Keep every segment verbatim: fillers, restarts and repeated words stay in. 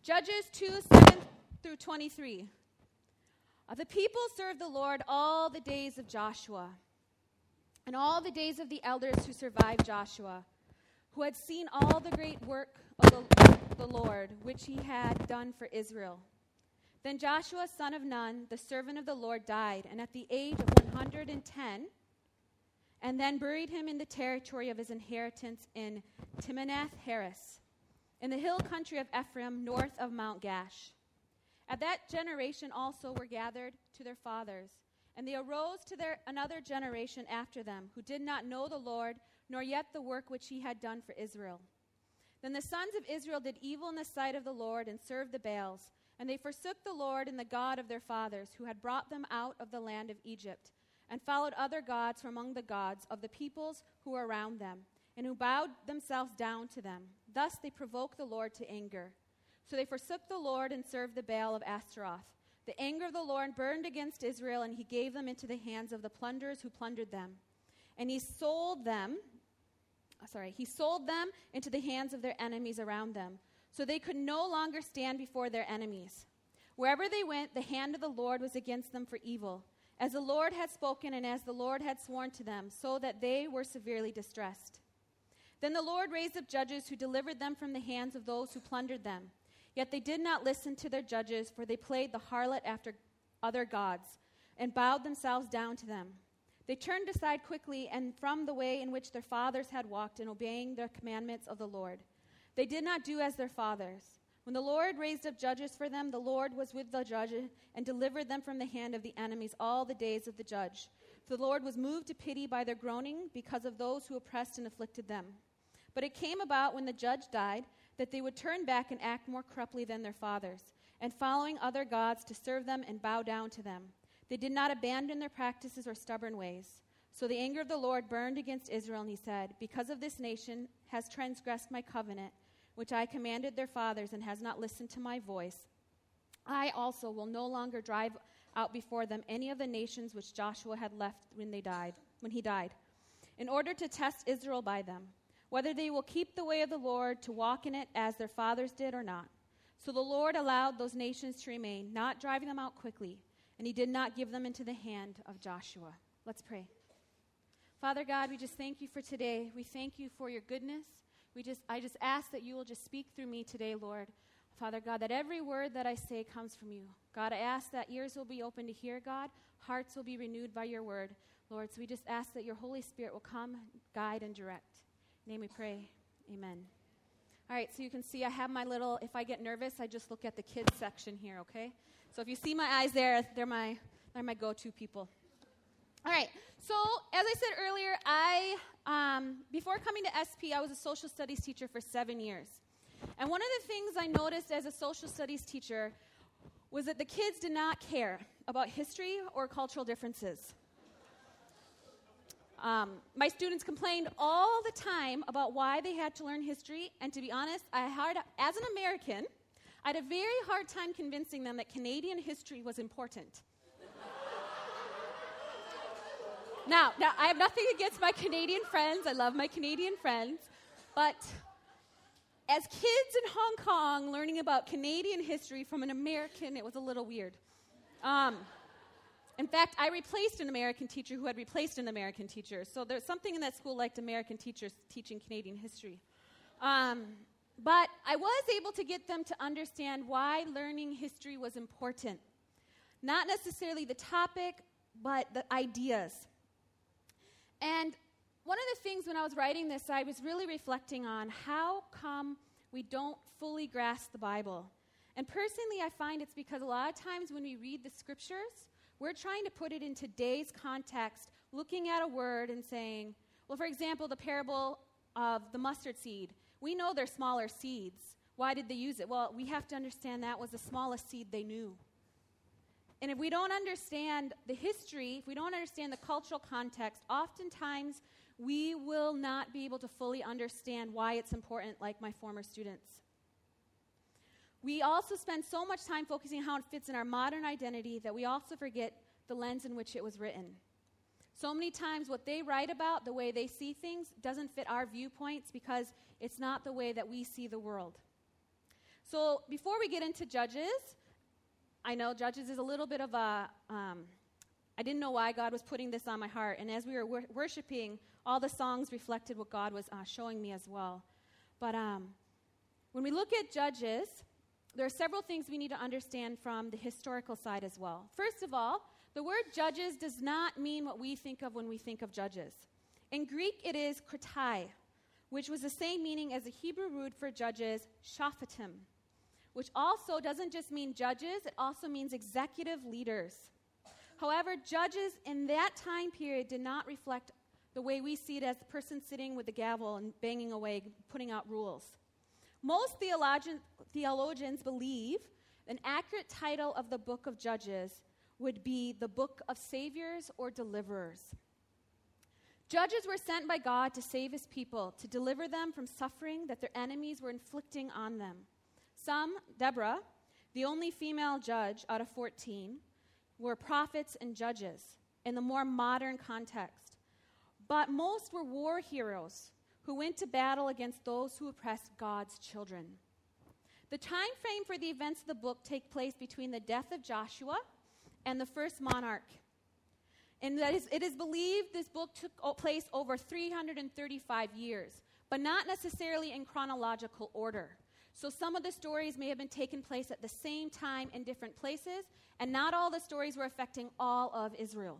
Judges two, seven through twenty-three. Uh, the people served the Lord all the days of Joshua, and all the days of the elders who survived Joshua, who had seen all the great work of the, the Lord, which he had done for Israel. Then Joshua, son of Nun, the servant of the Lord, died, and at the age of one hundred ten, and then buried him in the territory of his inheritance in Timnath-Heres, in the hill country of Ephraim, north of Mount Gash. At that generation also were gathered to their fathers, and they arose to their another generation after them, who did not know the Lord, nor yet the work which he had done for Israel. Then the sons of Israel did evil in the sight of the Lord, and served the Baals, and they forsook the Lord and the God of their fathers, who had brought them out of the land of Egypt, and followed other gods from among the gods of the peoples who were around them, and who bowed themselves down to them. Thus they provoked the Lord to anger. So they forsook the Lord and served the Baal of Ashtaroth. The anger of the Lord burned against Israel, and he gave them into the hands of the plunderers who plundered them. And he sold them, sorry, he sold them into the hands of their enemies around them, so they could no longer stand before their enemies. Wherever they went, the hand of the Lord was against them for evil, as the Lord had spoken and as the Lord had sworn to them, so that they were severely distressed. Then the Lord raised up judges who delivered them from the hands of those who plundered them. Yet they did not listen to their judges, for they played the harlot after other gods, and bowed themselves down to them. They turned aside quickly and from the way in which their fathers had walked in obeying the commandments of the Lord. They did not do as their fathers. When the Lord raised up judges for them, the Lord was with the judges and delivered them from the hand of the enemies all the days of the judge. For the Lord was moved to pity by their groaning because of those who oppressed and afflicted them. But it came about when the judge died that they would turn back and act more corruptly than their fathers, and following other gods to serve them and bow down to them. They did not abandon their practices or stubborn ways. So the anger of the Lord burned against Israel, and he said, because of this nation has transgressed my covenant, which I commanded their fathers, and has not listened to my voice, I also will no longer drive out before them any of the nations which Joshua had left when they died, when he died, in order to test Israel by them, whether they will keep the way of the Lord to walk in it as their fathers did or not. So the Lord allowed those nations to remain, not driving them out quickly, and he did not give them into the hand of Joshua. Let's pray. Father God, we just thank you for today. We thank you for your goodness. We just, I just ask that you will just speak through me today, Lord. Father God, that every word that I say comes from you. God, I ask that ears will be open to hear, God. Hearts will be renewed by your word, Lord. So we just ask that your Holy Spirit will come, guide, and direct. In your name we pray. Amen. All right, so you can see I have my little, if I get nervous, I just look at the kids section here, okay? So if you see my eyes there, they're my, they're my go-to people. All right, so as I said earlier, I, um, before coming to S P, I was a social studies teacher for seven years. And one of the things I noticed as a social studies teacher was that the kids did not care about history or cultural differences. Um, my students complained all the time about why they had to learn history, and to be honest, I had, as an American, I had a very hard time convincing them that Canadian history was important. now, now, I have nothing against my Canadian friends. I love my Canadian friends. But as kids in Hong Kong learning about Canadian history from an American, it was a little weird. Um, in fact, I replaced an American teacher who had replaced an American teacher. So there's something in that school like American teachers teaching Canadian history. Um, but I was able to get them to understand why learning history was important. Not necessarily the topic, but the ideas. And one of the things when I was writing this, I was really reflecting on how come we don't fully grasp the Bible. And personally, I find it's because a lot of times when we read the scriptures, we're trying to put it in today's context, looking at a word and saying, well, for example, the parable of the mustard seed. We know they're smaller seeds. Why did they use it? Well, we have to understand that was the smallest seed they knew. And if we don't understand the history, if we don't understand the cultural context, oftentimes we will not be able to fully understand why it's important, like my former students. We also spend so much time focusing on how it fits in our modern identity that we also forget the lens in which it was written. So many times what they write about, the way they see things, doesn't fit our viewpoints because it's not the way that we see the world. So before we get into Judges, I know Judges is a little bit of a, um, I didn't know why God was putting this on my heart. And as we were wor- worshiping, all the songs reflected what God was uh, showing me as well. But um, when we look at Judges, there are several things we need to understand from the historical side as well. First of all, the word judges does not mean what we think of when we think of judges. In Greek, it is kratai, which was the same meaning as the Hebrew root for judges, shaphatim, which also doesn't just mean judges, it also means executive leaders. However, judges in that time period did not reflect the way we see it as the person sitting with the gavel and banging away, putting out rules. Most theologian, theologians believe an accurate title of the book of Judges would be the book of saviors or deliverers. Judges were sent by God to save his people, to deliver them from suffering that their enemies were inflicting on them. Some, Deborah, the only female judge out of fourteen, were prophets and judges in the more modern context. But most were war heroes who went to battle against those who oppressed God's children. The time frame for the events of the book take place between the death of Joshua and the first monarch. And that is, it is believed this book took place over three hundred thirty-five years, but not necessarily in chronological order. So some of the stories may have been taking place at the same time in different places, and not all the stories were affecting all of Israel.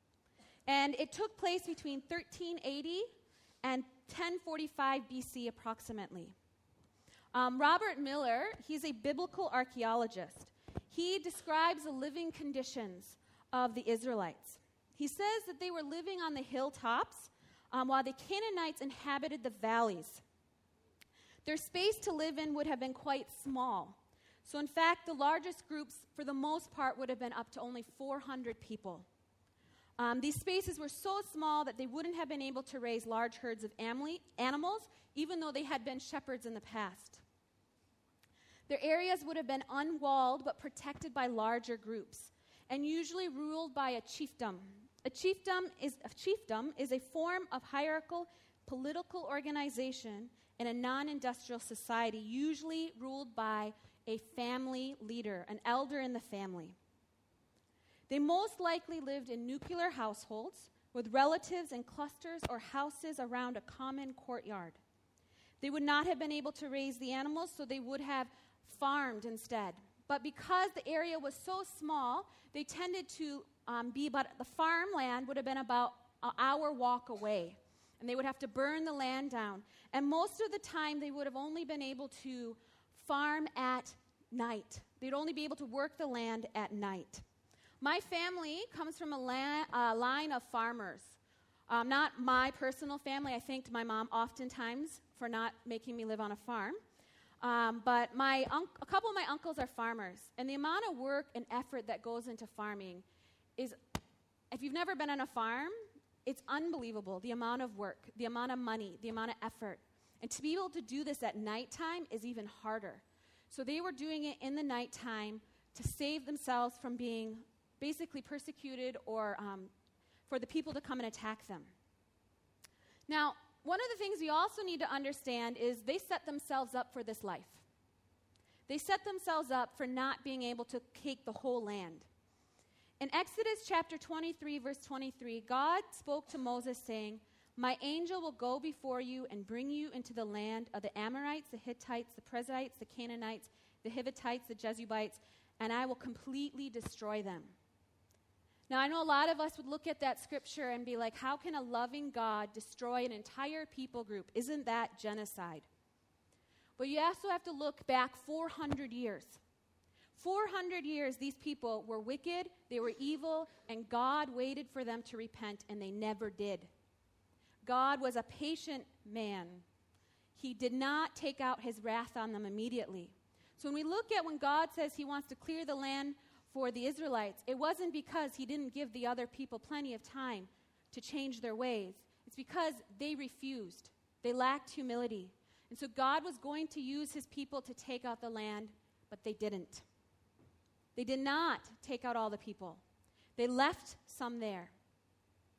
And it took place between thirteen eighty and ten forty-five B C approximately. Um, Robert Miller, he's a biblical archaeologist. He describes the living conditions of the Israelites. He says that they were living on the hilltops um, while the Canaanites inhabited the valleys. Their space to live in would have been quite small. So in fact, the largest groups, for the most part, would have been up to only four hundred people. Um, these spaces were so small that they wouldn't have been able to raise large herds of amli- animals, even though they had been shepherds in the past. Their areas would have been unwalled but protected by larger groups, and usually ruled by a chiefdom. A chiefdom is a chiefdom is a form of hierarchical political organization in a non-industrial society, usually ruled by a family leader, an elder in the family. They most likely lived in nuclear households with relatives in clusters or houses around a common courtyard. They would not have been able to raise the animals, so they would have farmed instead. But because the area was so small, they tended to um, be about, the farmland would have been about an hour walk away. And they would have to burn the land down. And most of the time, they would have only been able to farm at night. They'd only be able to work the land at night. My family comes from a la- uh, line of farmers. Um, not my personal family. I thanked my mom oftentimes for not making me live on a farm. Um, but my un- a couple of my uncles are farmers. And the amount of work and effort that goes into farming is, if you've never been on a farm, it's unbelievable, the amount of work, the amount of money, the amount of effort. And to be able to do this at nighttime is even harder. So they were doing it in the nighttime to save themselves from being basically persecuted or um, for the people to come and attack them. Now, one of the things we also need to understand is they set themselves up for this life. They set themselves up for not being able to take the whole land. In Exodus chapter twenty-three, verse twenty-three, God spoke to Moses saying, "My angel will go before you and bring you into the land of the Amorites, the Hittites, the Perizzites, the Canaanites, the Hivitites, the Jebusites, and I will completely destroy them." Now, I know a lot of us would look at that scripture and be like, how can a loving God destroy an entire people group? Isn't that genocide? But you also have to look back four hundred years. four hundred years, these people were wicked, they were evil, and God waited for them to repent, and they never did. God was a patient man. He did not take out his wrath on them immediately. So when we look at when God says he wants to clear the land for the Israelites, it wasn't because he didn't give the other people plenty of time to change their ways. It's because they refused. They lacked humility. And so God was going to use his people to take out the land, but they didn't. They did not take out all the people. They left some there.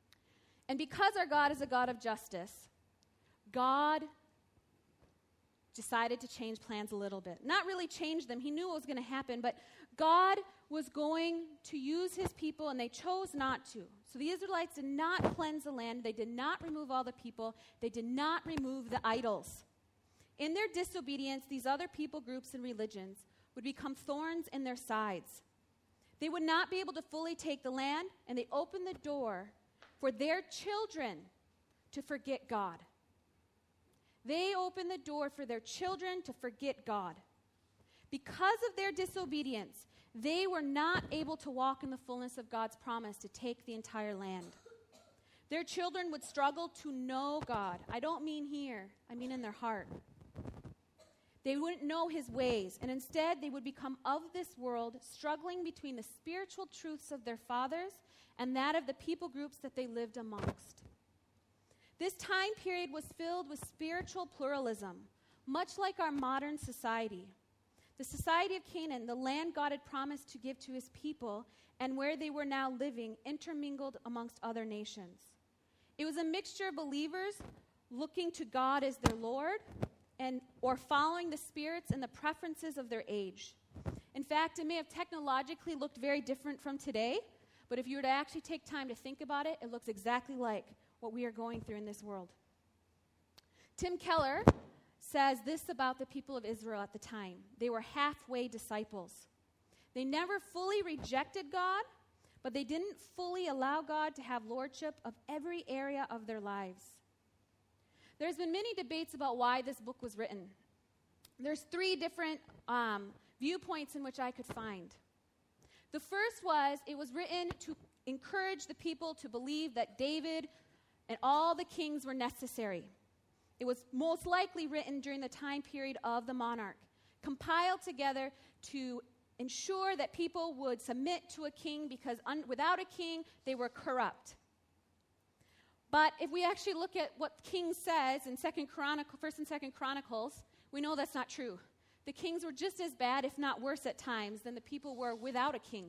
And because our God is a God of justice, God decided to change plans a little bit. Not really change them. He knew what was going to happen, but God was going to use his people, and they chose not to. So the Israelites did not cleanse the land. They did not remove all the people. They did not remove the idols. In their disobedience, these other people groups and religions would become thorns in their sides. They would not be able to fully take the land, and they opened the door for their children to forget God. They opened the door for their children to forget God. Because of their disobedience, they were not able to walk in the fullness of God's promise to take the entire land. Their children would struggle to know God. I don't mean here, I mean in their heart. They wouldn't know his ways, and instead they would become of this world, struggling between the spiritual truths of their fathers and that of the people groups that they lived amongst. This time period was filled with spiritual pluralism, much like our modern society. The society of Canaan, the land God had promised to give to his people, and where they were now living, intermingled amongst other nations. It was a mixture of believers looking to God as their Lord, and or following the spirits and the preferences of their age. In fact, it may have technologically looked very different from today, but if you were to actually take time to think about it, it looks exactly like what we are going through in this world. Tim Keller says this about the people of Israel at the time. They were halfway disciples. They never fully rejected God, but they didn't fully allow God to have lordship of every area of their lives. There's been many debates about why this book was written. There's three different um, viewpoints in which I could find. The first was it was written to encourage the people to believe that David and all the kings were necessary. It was most likely written during the time period of the monarch, compiled together to ensure that people would submit to a king because un- without a king, they were corrupt. But if we actually look at what King says in Second Chronicle, First and Second Chronicles, we know that's not true. The kings were just as bad, if not worse at times, than the people were without a king.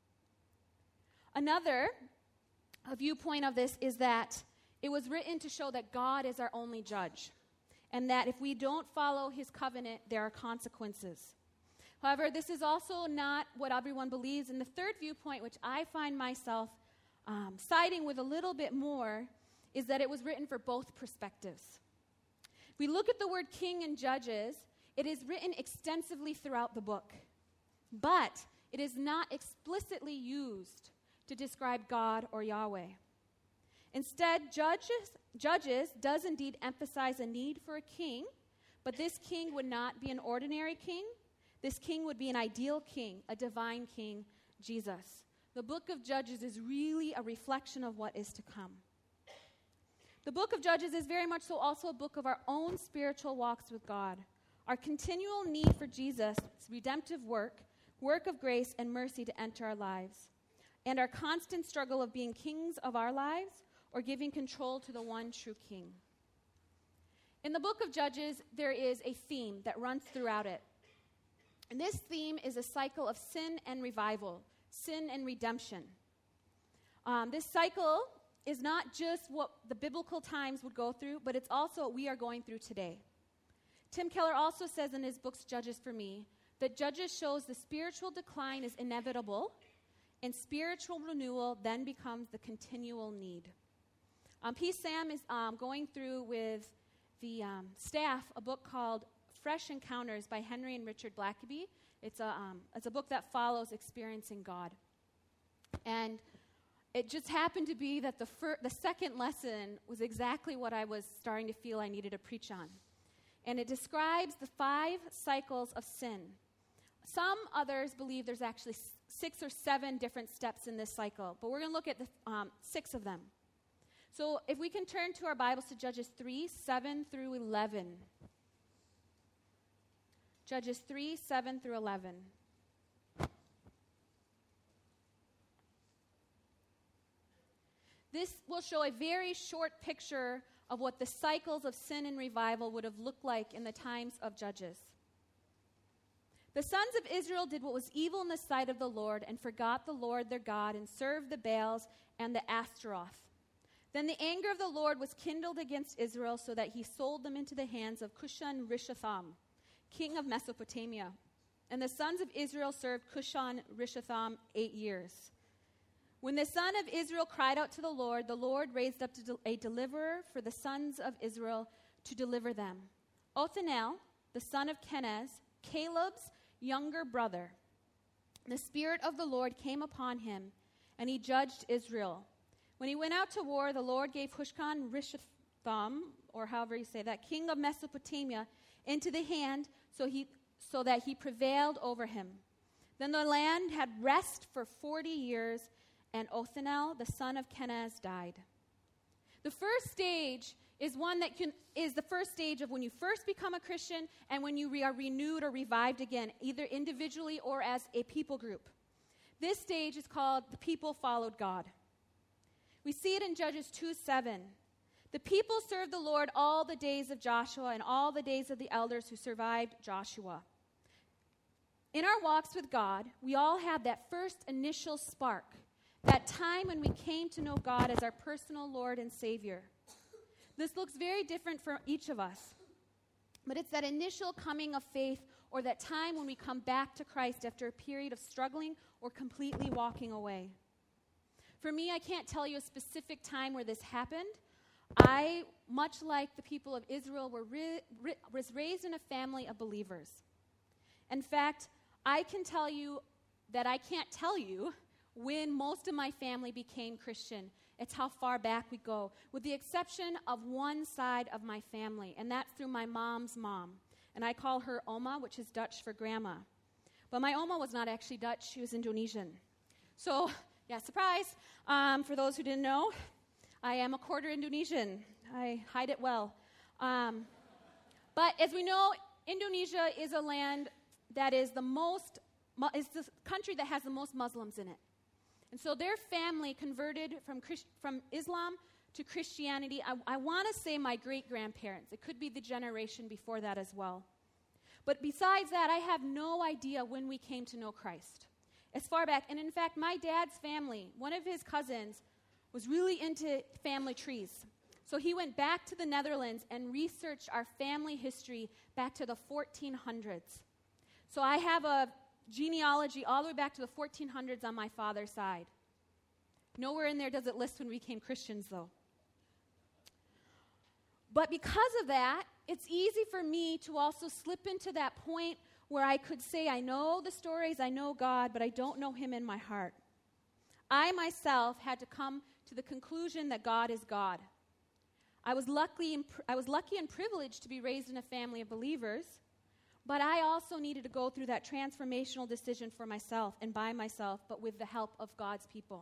Another a viewpoint of this is that it was written to show that God is our only judge, and that if we don't follow his covenant, there are consequences. However, this is also not what everyone believes. And the third viewpoint, which I find myself um, siding with a little bit more, is that it was written for both perspectives. If we look at the word king in Judges, it is written extensively throughout the book, but it is not explicitly used to describe God or Yahweh. Instead, Judges, Judges does indeed emphasize a need for a king, but this king would not be an ordinary king. This king would be an ideal king, a divine king, Jesus. The book of Judges is really a reflection of what is to come. The book of Judges is very much so also a book of our own spiritual walks with God, our continual need for Jesus' redemptive work, work of grace and mercy to enter our lives, and our constant struggle of being kings of our lives or giving control to the one true king. In the book of Judges, there is a theme that runs throughout it. And this theme is a cycle of sin and revival, sin and redemption. Um, this cycle is not just what the biblical times would go through, but it's also what we are going through today. Tim Keller also says in his books, Judges for Me, that Judges shows the spiritual decline is inevitable, and spiritual renewal then becomes the continual need. Um, P. Sam is um, going through with the um, staff a book called Fresh Encounters by Henry and Richard Blackaby. It's a, um, it's a book that follows experiencing God. And it just happened to be that the, fir- the second lesson was exactly what I was starting to feel I needed to preach on. And it describes the five cycles of sin. Some others believe there's actually s- six or seven different steps in this cycle, but we're going to look at the, um, six of them. So if we can turn to our Bibles to Judges three, seven through eleven. Judges three, seven through eleven. This will show a very short picture of what the cycles of sin and revival would have looked like in the times of Judges. The sons of Israel did what was evil in the sight of the Lord and forgot the Lord their God and served the Baals and the Ashtaroth. Then the anger of the Lord was kindled against Israel, so that he sold them into the hands of Cushan-Rishathaim, king of Mesopotamia. And the sons of Israel served Cushan-Rishathaim eight years. When the son of Israel cried out to the Lord, the Lord raised up a deliverer for the sons of Israel to deliver them. Othniel, the son of Kenaz, Caleb's younger brother. The Spirit of the Lord came upon him, and he judged Israel. When he went out to war, the Lord gave Cushan-Rishathaim, or however you say that, king of Mesopotamia, into the hand, so he so that he prevailed over him. Then the land had rest for forty years, and Othniel, the son of Kenaz, died. The first stage is one that can, is the first stage of when you first become a Christian and when you re- are renewed or revived again, either individually or as a people group. This stage is called the people followed God. We see it in Judges two seven. The people served the Lord all the days of Joshua and all the days of the elders who survived Joshua. In our walks with God, we all have that first initial spark, that time when we came to know God as our personal Lord and Savior. This looks very different for each of us, but it's that initial coming of faith or that time when we come back to Christ after a period of struggling or completely walking away. For me, I can't tell you a specific time where this happened. I, much like the people of Israel, were ri- ri- was raised in a family of believers. In fact, I can tell you that I can't tell you when most of my family became Christian. It's how far back we go, with the exception of one side of my family, and that's through my mom's mom. And I call her Oma, which is Dutch for grandma. But my Oma was not actually Dutch, she was Indonesian. So, yeah, surprise. Um, for those who didn't know, I am a quarter Indonesian. I hide it well. Um, but as we know, Indonesia is a land that is the most, is the country that has the most Muslims in it. And so their family converted from Christ, from Islam to Christianity. I, I want to say my great-grandparents. It could be the generation before that as well. But besides that, I have no idea when we came to know Christ. As far back, and in fact, my dad's family, one of his cousins, was really into family trees. So he went back to the Netherlands and researched our family history back to the fourteen hundreds. So I have a genealogy all the way back to the fourteen hundreds on my father's side. Nowhere in there does it list when we became Christians, though. But because of that, it's easy for me to also slip into that point where I could say, I know the stories, I know God, but I don't know him in my heart. I myself had to come to the conclusion that God is God. I was lucky and, I was lucky and privileged to be raised in a family of believers, but I also needed to go through that transformational decision for myself and by myself, but with the help of God's people.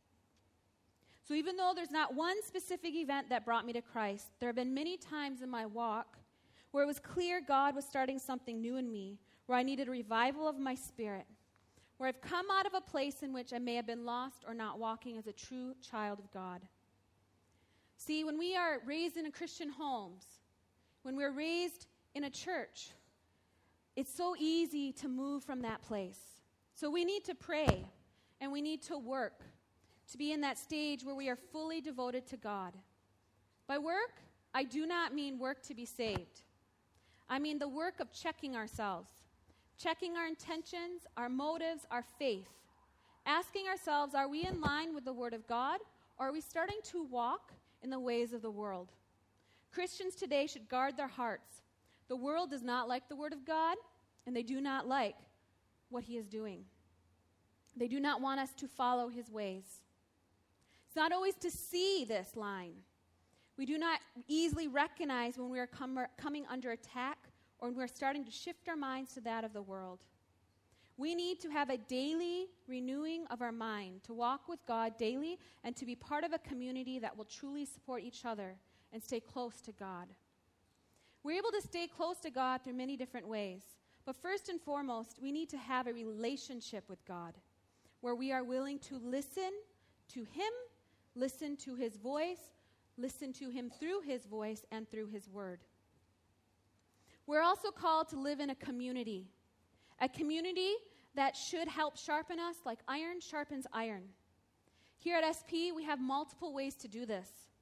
So even though there's not one specific event that brought me to Christ, there have been many times in my walk where it was clear God was starting something new in me, where I needed a revival of my spirit, where I've come out of a place in which I may have been lost or not walking as a true child of God. See, when we are raised in Christian homes, when we're raised in a church, it's so easy to move from that place. So we need to pray, and we need to work to be in that stage where we are fully devoted to God. By work, I do not mean work to be saved. I mean the work of checking ourselves, checking our intentions, our motives, our faith, asking ourselves, are we in line with the Word of God, or are we starting to walk in the ways of the world? Christians today should guard their hearts. The world does not like the Word of God, and they do not like what He is doing. They do not want us to follow His ways. It's not always to see this line. We do not easily recognize when we are com- coming under attack or when we're starting to shift our minds to that of the world. We need to have a daily renewing of our mind, to walk with God daily and to be part of a community that will truly support each other and stay close to God. We're able to stay close to God through many different ways. But first and foremost, we need to have a relationship with God where we are willing to listen to Him, listen to His voice, listen to Him through His voice and through His word. We're also called to live in a community, a community that should help sharpen us like iron sharpens iron. Here at S P, we have multiple ways to do this.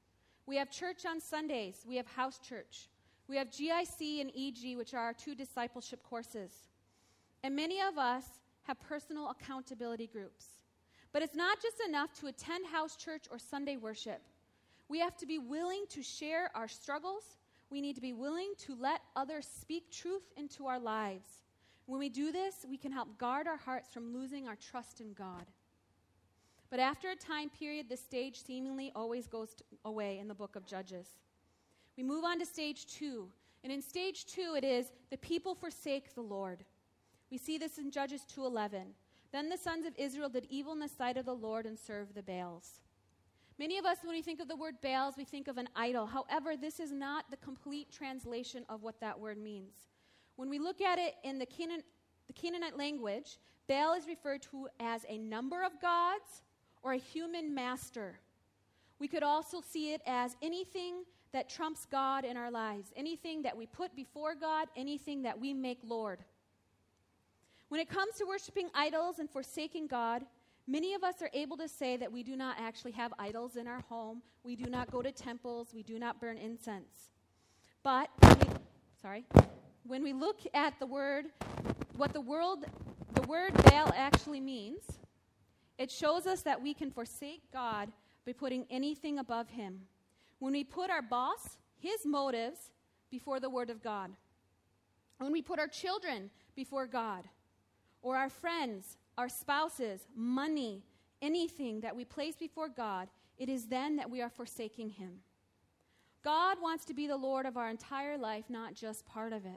We have church on Sundays. We have house church. We have G I C and E G, which are our two discipleship courses. And many of us have personal accountability groups. But it's not just enough to attend house church or Sunday worship. We have to be willing to share our struggles. We need to be willing to let others speak truth into our lives. When we do this, we can help guard our hearts from losing our trust in God. But after a time period, the stage seemingly always goes to, away in the book of Judges. We move on to stage two. And in stage two, it is the people forsake the Lord. We see this in Judges two eleven. Then the sons of Israel did evil in the sight of the Lord and served the Baals. Many of us, when we think of the word Baals, we think of an idol. However, this is not the complete translation of what that word means. When we look at it in the, Canaan, the Canaanite language, Baal is referred to as a number of gods or a human master. We could also see it as anything that trumps God in our lives, anything that we put before God, anything that we make Lord. When it comes to worshiping idols and forsaking God, many of us are able to say that we do not actually have idols in our home. We do not go to temples. We do not burn incense. But, we, sorry, when we look at the word, what the world, the word Baal actually means, it shows us that we can forsake God by putting anything above him. When we put our boss, his motives, before the word of God. When we put our children before God, or our friends, our spouses, money, anything that we place before God, it is then that we are forsaking him. God wants to be the Lord of our entire life, not just part of it.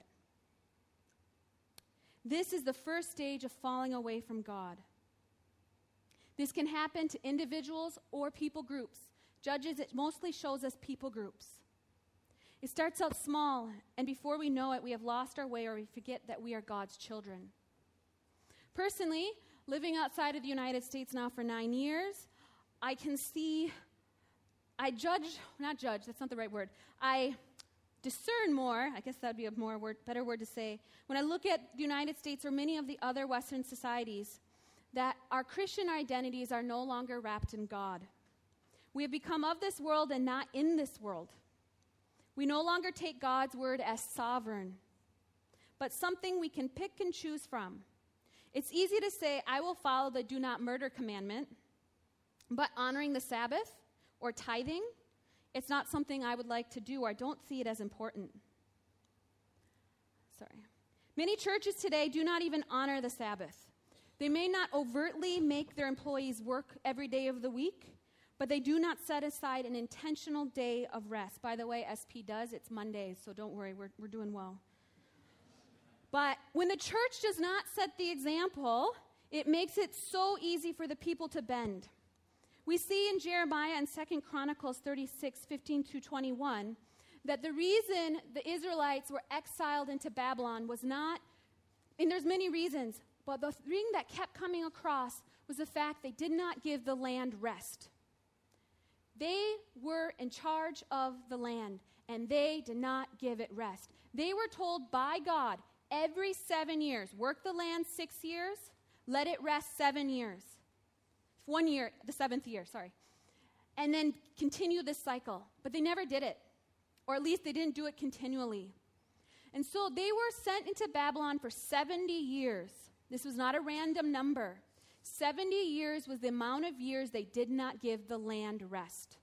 This is the first stage of falling away from God. This can happen to individuals or people groups. Judges, it mostly shows us people groups. It starts out small, and before we know it, we have lost our way or we forget that we are God's children. Personally, living outside of the United States now for nine years, I can see, I judge, not judge, that's not the right word. I discern more, I guess that would be a more word, better word to say, when I look at the United States or many of the other Western societies, that our Christian identities are no longer wrapped in God. We have become of this world and not in this world. We no longer take God's word as sovereign, but something we can pick and choose from. It's easy to say, I will follow the do not murder commandment, but honoring the Sabbath or tithing, it's not something I would like to do, or I don't see it as important. Sorry. Many churches today do not even honor the Sabbath. They may not overtly make their employees work every day of the week, but they do not set aside an intentional day of rest. By the way, S P does. It's Mondays, so don't worry. We're, we're doing well. But when the church does not set the example, it makes it so easy for the people to bend. We see in Jeremiah and Second Chronicles thirty-six, fifteen through twenty-one, that the reason the Israelites were exiled into Babylon was not, and there's many reasons, but the thing that kept coming across was the fact they did not give the land rest. They were in charge of the land, and they did not give it rest. They were told by God, every seven years, work the land six years, let it rest seven years. One year, the seventh year, sorry. And then continue this cycle. But they never did it. Or at least they didn't do it continually. And so they were sent into Babylon for seventy years. This was not a random number. seventy years was the amount of years they did not give the land rest.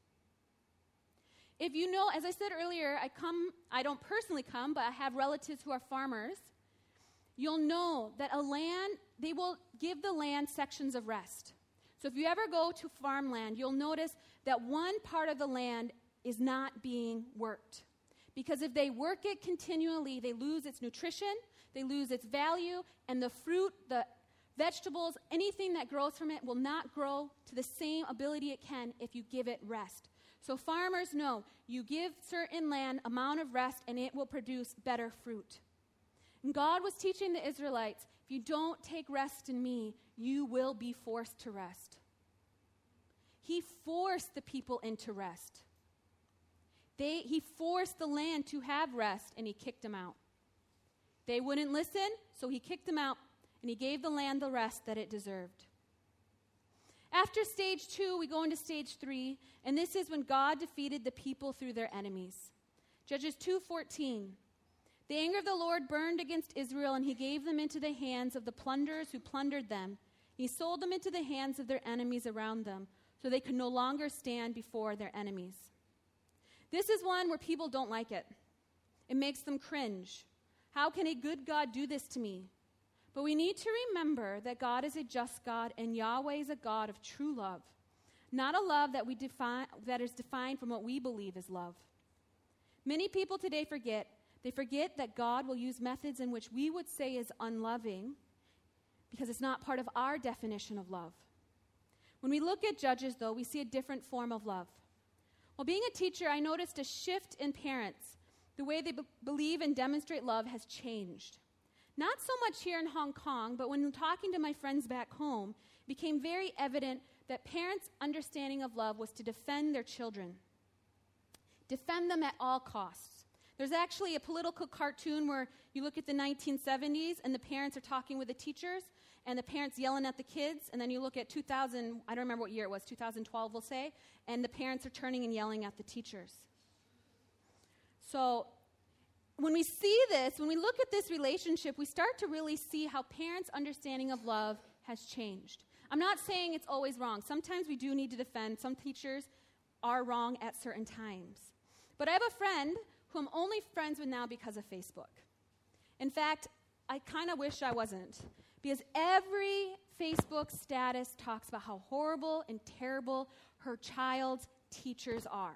If you know, as I said earlier, I come, I don't personally come, but I have relatives who are farmers. You'll know that a land, they will give the land sections of rest. So if you ever go to farmland, you'll notice that one part of the land is not being worked. Because if they work it continually, they lose its nutrition, they lose its value, and the fruit, the vegetables, anything that grows from it will not grow to the same ability it can if you give it rest. So farmers know you give certain land amount of rest and it will produce better fruit. And God was teaching the Israelites, if you don't take rest in me, you will be forced to rest. He forced the people into rest. They, he forced the land to have rest, and he kicked them out. They wouldn't listen, so he kicked them out, and he gave the land the rest that it deserved. After stage two, we go into stage three, and this is when God defeated the people through their enemies. Judges two fourteen. The anger of the Lord burned against Israel, and he gave them into the hands of the plunderers who plundered them. He sold them into the hands of their enemies around them, so they could no longer stand before their enemies. This is one where people don't like it. It makes them cringe. How can a good God do this to me? But we need to remember that God is a just God, and Yahweh is a God of true love, not a love that we define that is defined from what we believe is love. Many people today forget They forget that God will use methods in which we would say is unloving because it's not part of our definition of love. When we look at Judges, though, we see a different form of love. While being a teacher, I noticed a shift in parents. The way they be- believe and demonstrate love has changed. Not so much here in Hong Kong, but when talking to my friends back home, it became very evident that parents' understanding of love was to defend their children. Defend them at all costs. There's actually a political cartoon where you look at the nineteen seventies and the parents are talking with the teachers and the parents yelling at the kids, and then you look at two thousand, I don't remember what year it was, two thousand twelve we'll say, and the parents are turning and yelling at the teachers. So when we see this, when we look at this relationship, we start to really see how parents' understanding of love has changed. I'm not saying it's always wrong. Sometimes we do need to defend. Some teachers are wrong at certain times. But I have a friend who I'm only friends with now because of Facebook. In fact, I kind of wish I wasn't, because every Facebook status talks about how horrible and terrible her child's teachers are.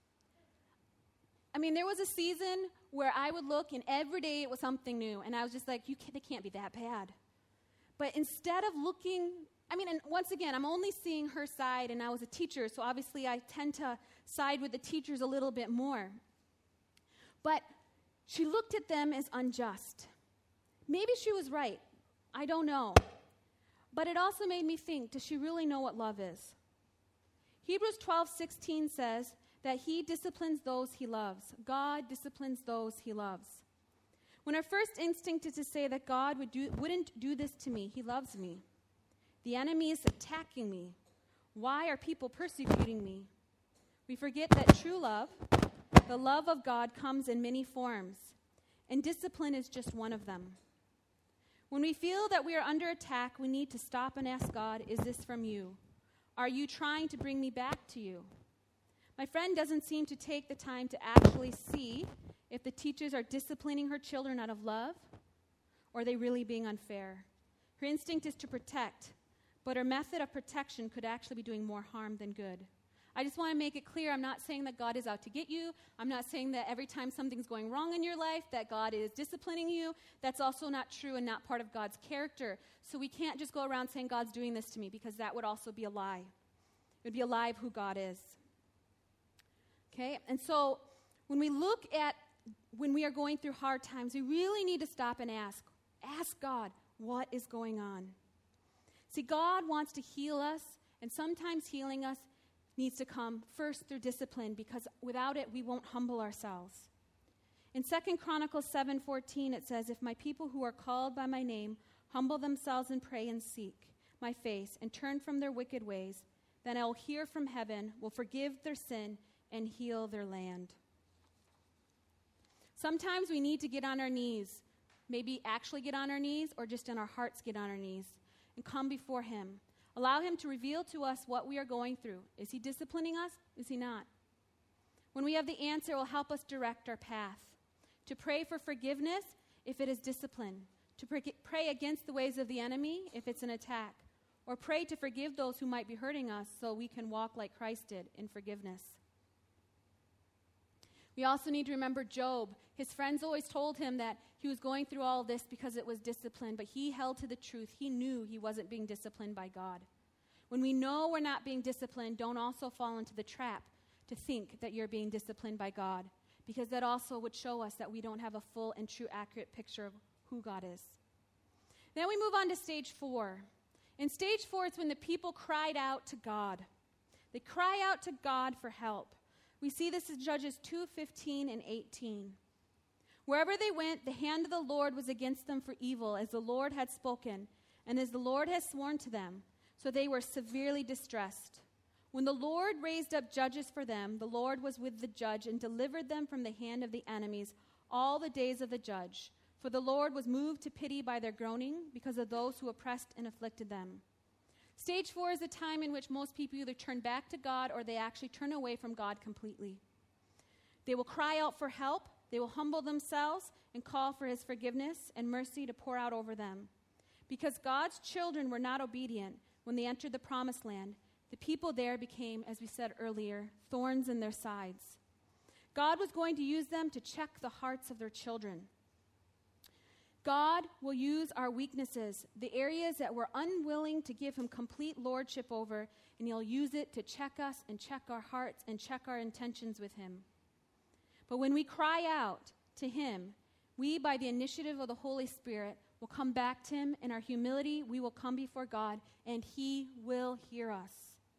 I mean, there was a season where I would look and every day it was something new, and I was just like, you can't, they can't be that bad. But instead of looking, I mean, and once again, I'm only seeing her side, and I was a teacher, so obviously I tend to side with the teachers a little bit more. But she looked at them as unjust. Maybe she was right. I don't know. But it also made me think, does she really know what love is? Hebrews twelve sixteen says that he disciplines those he loves. God disciplines those he loves. When our first instinct is to say that God would do, wouldn't do this to me, he loves me. The enemy is attacking me. Why are people persecuting me? We forget that true love, the love of God, comes in many forms, and discipline is just one of them. When we feel that we are under attack, we need to stop and ask God, is this from you? Are you trying to bring me back to you? My friend doesn't seem to take the time to actually see if the teachers are disciplining her children out of love, or are they really being unfair. Her instinct is to protect, but her method of protection could actually be doing more harm than good. I just want to make it clear, I'm not saying that God is out to get you. I'm not saying that every time something's going wrong in your life that God is disciplining you. That's also not true and not part of God's character. So we can't just go around saying God's doing this to me, because that would also be a lie. It would be a lie of who God is. Okay? And so when we look at when we are going through hard times, we really need to stop and ask, ask God, what is going on? See, God wants to heal us, and sometimes healing us needs to come first through discipline, because without it, we won't humble ourselves. In Second Chronicles seven fourteen, it says, if my people who are called by my name humble themselves and pray and seek my face and turn from their wicked ways, then I will hear from heaven, will forgive their sin, and heal their land. Sometimes we need to get on our knees, maybe actually get on our knees, or just in our hearts get on our knees and come before him. Allow him to reveal to us what we are going through. Is he disciplining us? Is he not? When we have the answer, it will help us direct our path. To pray for forgiveness if it is discipline. To pray, pray against the ways of the enemy if it's an attack. Or pray to forgive those who might be hurting us so we can walk like Christ did in forgiveness. We also need to remember Job. His friends always told him that he was going through all this because it was discipline, but he held to the truth. He knew he wasn't being disciplined by God. When we know we're not being disciplined, don't also fall into the trap to think that you're being disciplined by God, because that also would show us that we don't have a full and true, accurate picture of who God is. Then we move on to stage four. In stage four, it's when the people cried out to God. They cry out to God for help. We see this in Judges two fifteen and eighteen. Wherever they went, the hand of the Lord was against them for evil, as the Lord had spoken, and as the Lord has sworn to them. So they were severely distressed. When the Lord raised up judges for them, the Lord was with the judge and delivered them from the hand of the enemies all the days of the judge. For the Lord was moved to pity by their groaning because of those who oppressed and afflicted them. Stage four is a time in which most people either turn back to God or they actually turn away from God completely. They will cry out for help, they will humble themselves and call for his forgiveness and mercy to pour out over them. Because God's children were not obedient when they entered the promised land, the people there became, as we said earlier, thorns in their sides. God was going to use them to check the hearts of their children. God will use our weaknesses, the areas that we're unwilling to give him complete lordship over, and he'll use it to check us and check our hearts and check our intentions with him. But when we cry out to him, we, by the initiative of the Holy Spirit, will come back to him. In our humility, we will come before God, and he will hear us.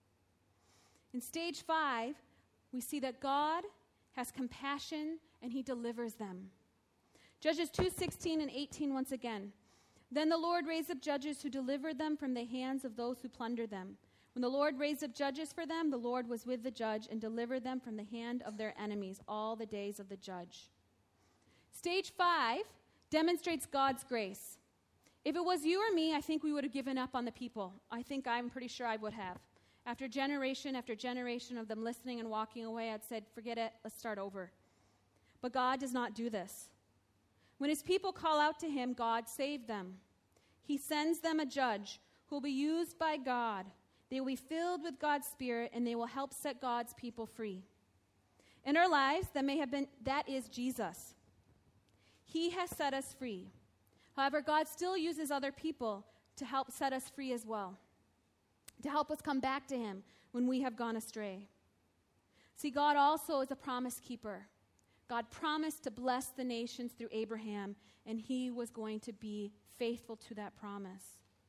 In stage five, we see that God has compassion, and he delivers them. Judges two sixteen and eighteen once again. Then the Lord raised up judges who delivered them from the hands of those who plundered them. When the Lord raised up judges for them, the Lord was with the judge and delivered them from the hand of their enemies all the days of the judge. Stage five demonstrates God's grace. If it was you or me, I think we would have given up on the people. I think I'm pretty sure I would have. After generation after generation of them listening and walking away, I'd said, forget it, let's start over. But God does not do this. When his people call out to him, God saved them. He sends them a judge who will be used by God. They will be filled with God's Spirit, and they will help set God's people free. In our lives, that may have been, that is Jesus. He has set us free. However, God still uses other people to help set us free as well, to help us come back to him when we have gone astray. See, God also is a promise keeper. God promised to bless the nations through Abraham, and he was going to be faithful to that promise.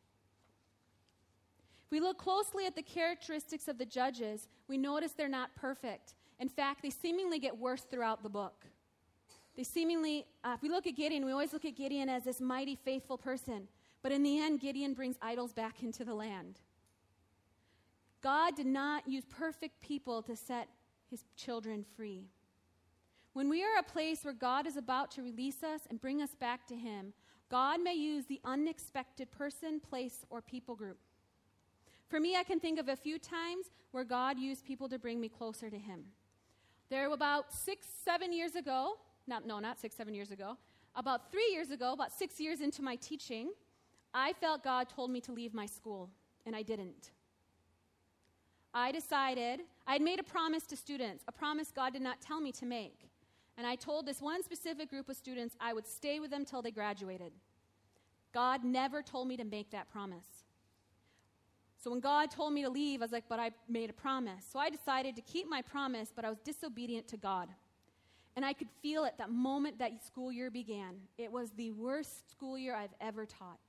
If we look closely at the characteristics of the judges, we notice they're not perfect. In fact, they seemingly get worse throughout the book. They seemingly, uh, if we look at Gideon, we always look at Gideon as this mighty, faithful person. But in the end, Gideon brings idols back into the land. God did not use perfect people to set his children free. When we are at a place where God is about to release us and bring us back to him, God may use the unexpected person, place, or people group. For me, I can think of a few times where God used people to bring me closer to him. There were about six, seven years ago, not, no, not six, seven years ago, about three years ago, about six years into my teaching, I felt God told me to leave my school, and I didn't. I decided, I had made a promise to students, a promise God did not tell me to make. And I told this one specific group of students I would stay with them till they graduated. God never told me to make that promise. So when God told me to leave, I was like, but I made a promise. So I decided to keep my promise, but I was disobedient to God. And I could feel it that moment that school year began. It was the worst school year I've ever taught.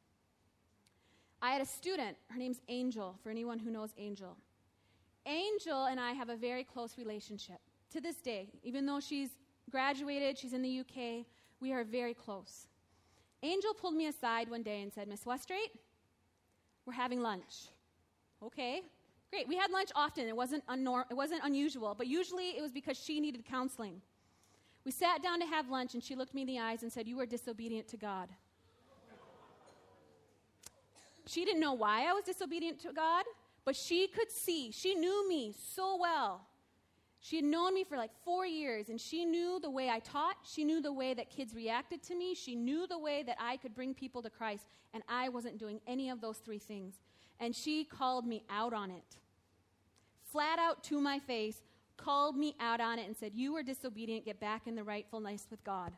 I had a student, her name's Angel, for anyone who knows Angel. Angel and I have a very close relationship. To this day, even though she's graduated, she's in the U K, we are very close. Angel pulled me aside one day and said, Miss Westrate, we're having lunch. Okay, great. We had lunch often. It wasn't, unor- it wasn't unusual, but usually it was because she needed counseling. We sat down to have lunch, and she looked me in the eyes and said, you are disobedient to God. She didn't know why I was disobedient to God, but she could see. She knew me so well. She had known me for like four years, and she knew the way I taught. She knew the way that kids reacted to me. She knew the way that I could bring people to Christ, and I wasn't doing any of those three things. And she called me out on it. Flat out to my face, called me out on it and said, you were disobedient, get back in the rightfulness with God.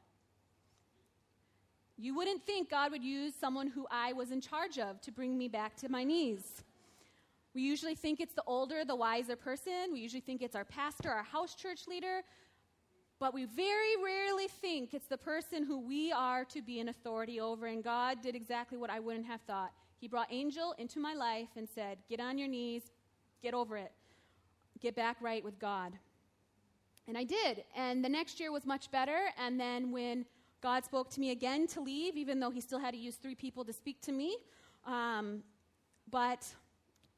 You wouldn't think God would use someone who I was in charge of to bring me back to my knees. We usually think it's the older, the wiser person. We usually think it's our pastor, our house church leader. But we very rarely think it's the person who we are to be an authority over. And God did exactly what I wouldn't have thought. He brought Angel into my life and said, get on your knees, get over it, get back right with God. And I did. And the next year was much better. And then when God spoke to me again to leave, even though he still had to use three people to speak to me, um, but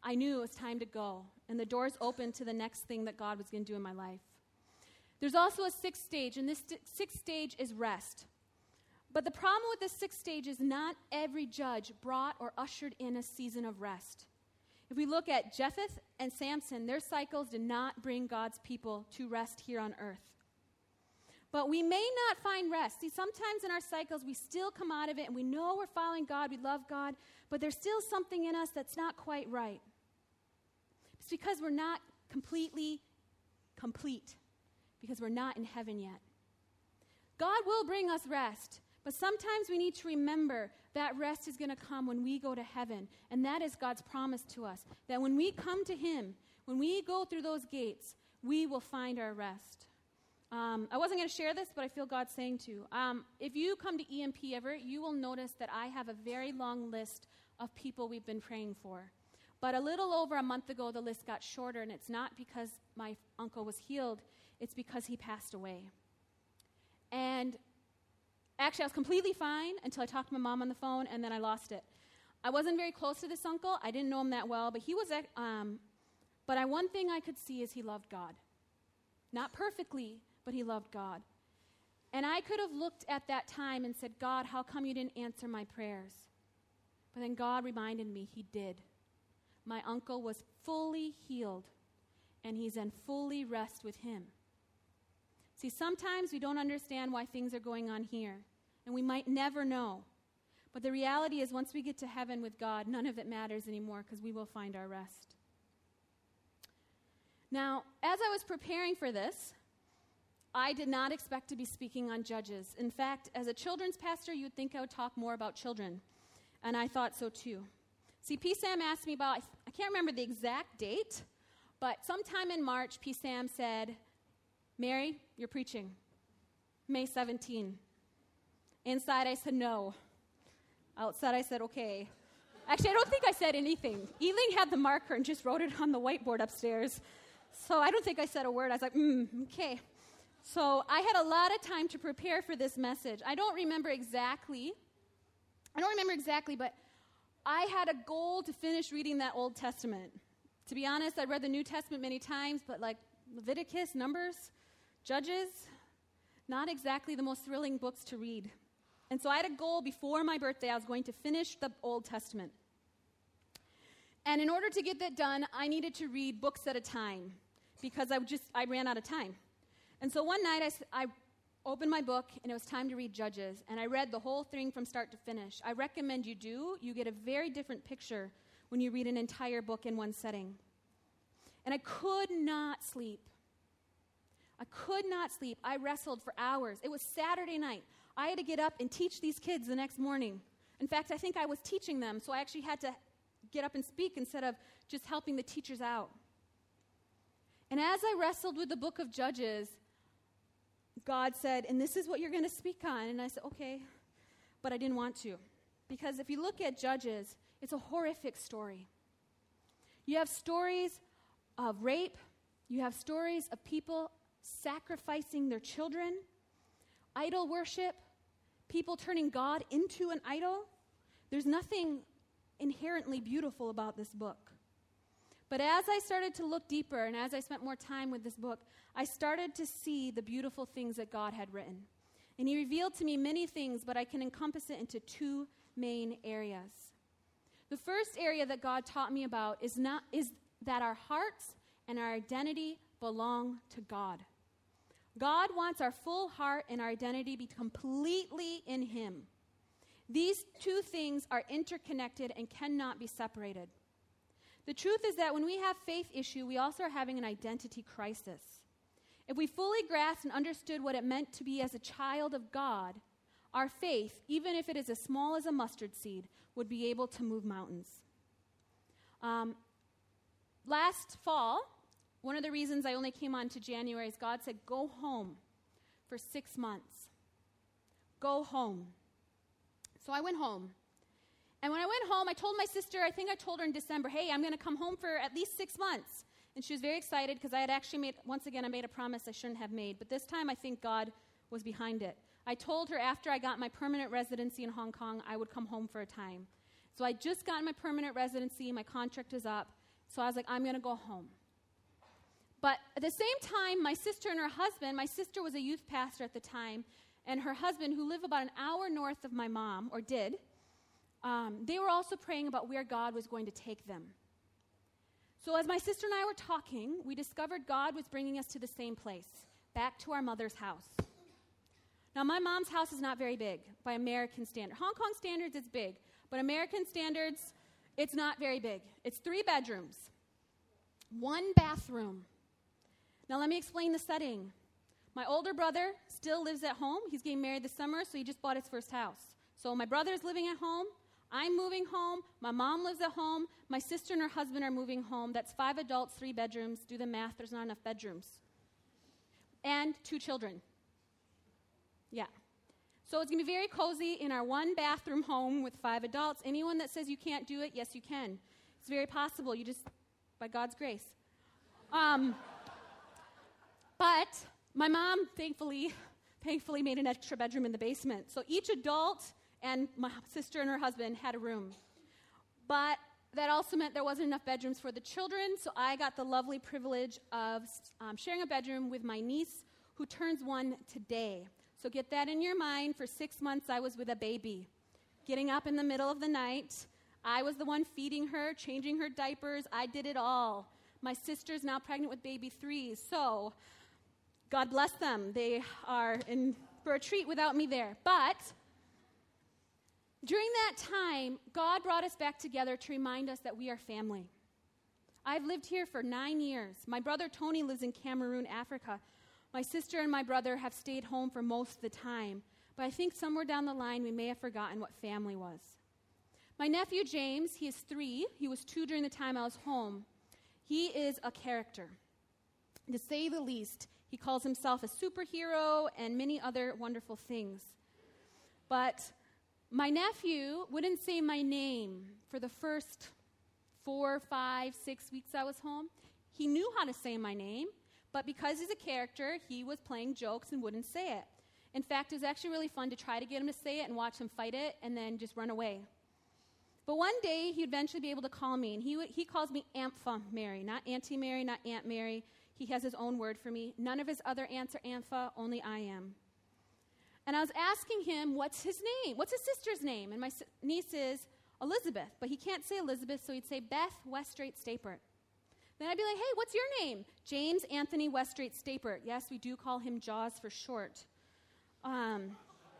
I knew it was time to go, and the doors opened to the next thing that God was going to do in my life. There's also a sixth stage, and this st- sixth stage is rest. But the problem with this sixth stage is not every judge brought or ushered in a season of rest. If we look at Jephthah and Samson, their cycles did not bring God's people to rest here on earth. But we may not find rest. See, sometimes in our cycles, we still come out of it, and we know we're following God, we love God, but there's still something in us that's not quite right. It's because we're not completely complete, because we're not in heaven yet. God will bring us rest, but sometimes we need to remember that rest is going to come when we go to heaven, and that is God's promise to us, that when we come to Him, when we go through those gates, we will find our rest. Um, I wasn't going to share this, but I feel God saying to. Um, if you come to E M P ever, you will notice that I have a very long list of people we've been praying for. But a little over a month ago, the list got shorter, and it's not because my uncle was healed. It's because he passed away. And actually, I was completely fine until I talked to my mom on the phone, and then I lost it. I wasn't very close to this uncle. I didn't know him that well, but he was. Um, but I, one thing I could see is he loved God. Not perfectly, but he loved God. And I could have looked at that time and said, God, how come you didn't answer my prayers? But then God reminded me he did. My uncle was fully healed, and he's in fully rest with him. See, sometimes we don't understand why things are going on here, and we might never know. But the reality is once we get to heaven with God, none of it matters anymore because we will find our rest. Now, as I was preparing for this, I did not expect to be speaking on Judges. In fact, as a children's pastor, you would think I would talk more about children, and I thought so too. See, P. Sam asked me about, I can't remember the exact date, but sometime in March, P. Sam said, Mary, you're preaching. May seventeenth. Inside, I said no. Outside, I said okay. Actually, I don't think I said anything. Eileen had the marker and just wrote it on the whiteboard upstairs. So I don't think I said a word. I was like, mm, okay. So I had a lot of time to prepare for this message. I don't remember exactly. I don't remember exactly, but I had a goal to finish reading that Old Testament. To be honest, I read the New Testament many times, but like Leviticus, Numbers, Judges, not exactly the most thrilling books to read. And so I had a goal before my birthday. I was going to finish the Old Testament. And in order to get that done, I needed to read books at a time because I just I ran out of time. And so one night I, I opened my book, and it was time to read Judges. And I read the whole thing from start to finish. I recommend you do. You get a very different picture when you read an entire book in one setting. And I could not sleep. I could not sleep. I wrestled for hours. It was Saturday night. I had to get up and teach these kids the next morning. In fact, I think I was teaching them, so I actually had to get up and speak instead of just helping the teachers out. And as I wrestled with the book of Judges, God said, and this is what you're going to speak on. And I said, okay, but I didn't want to. Because if you look at Judges, it's a horrific story. You have stories of rape. You have stories of people sacrificing their children, idol worship, people turning God into an idol. There's nothing inherently beautiful about this book. But as I started to look deeper and as I spent more time with this book, I started to see the beautiful things that God had written. And he revealed to me many things, but I can encompass it into two main areas. The first area that God taught me about is not is that our hearts and our identity belong to God. God wants our full heart and our identity be completely in him. These two things are interconnected and cannot be separated. The truth is that when we have faith issue, we also are having an identity crisis. If we fully grasped and understood what it meant to be as a child of God, our faith, even if it is as small as a mustard seed, would be able to move mountains. Um, last fall, one of the reasons I only came on to January is God said, go home for six months. Go home. So I went home. And when I went home, I told my sister, I think I told her in December, hey, I'm going to come home for at least six months. And she was very excited because I had actually made, once again, I made a promise I shouldn't have made. But this time I think God was behind it. I told her after I got my permanent residency in Hong Kong, I would come home for a time. So I just got my permanent residency. My contract was up. So I was like, I'm going to go home. But at the same time, my sister and her husband, my sister was a youth pastor at the time, and her husband, who lived about an hour north of my mom, or did, um, they were also praying about where God was going to take them. So as my sister and I were talking, we discovered God was bringing us to the same place, back to our mother's house. Now, my mom's house is not very big by American standards. Hong Kong standards, it's big. But American standards, it's not very big. It's three bedrooms, one bathroom. Now, let me explain the setting. My older brother still lives at home. He's getting married this summer, so he just bought his first house. So my brother's living at home. I'm moving home. My mom lives at home. My sister and her husband are moving home. That's five adults, three bedrooms. Do the math. There's not enough bedrooms. And two children. Yeah. So it's going to be very cozy in our one-bathroom home with five adults. Anyone that says you can't do it, yes, you can. It's very possible. You just, by God's grace. Um, but my mom, thankfully, thankfully made an extra bedroom in the basement. So each adult and my sister and her husband had a room. But that also meant there wasn't enough bedrooms for the children, so I got the lovely privilege of um, sharing a bedroom with my niece, who turns one today. So get that in your mind. For six months, I was with a baby. Getting up in the middle of the night. I was the one feeding her, changing her diapers. I did it all. My sister's now pregnant with baby three. So God bless them. They are in for a treat without me there. But during that time, God brought us back together to remind us that we are family. I've lived here for nine years. My brother Tony lives in Cameroon, Africa. My sister and my brother have stayed home for most of the time, but I think somewhere down the line we may have forgotten what family was. My nephew James, he is three. He was two during the time I was home. He is a character, to say the least. He calls himself a superhero and many other wonderful things. But my nephew wouldn't say my name for the first four, five, six weeks I was home. He knew how to say my name. But because he's a character, he was playing jokes and wouldn't say it. In fact, it was actually really fun to try to get him to say it and watch him fight it and then just run away. But one day, he'd eventually be able to call me, and he w- he calls me Ampha Mary, not Auntie Mary, not Aunt Mary. He has his own word for me. None of his other aunts are Ampha, only I am. And I was asking him, what's his name? What's his sister's name? And my si- niece is Elizabeth, but he can't say Elizabeth, so he'd say Beth Westrate Stapert. Then I'd be like, hey, what's your name? James Anthony Westrate Stapert. Yes, we do call him Jaws for short. Um,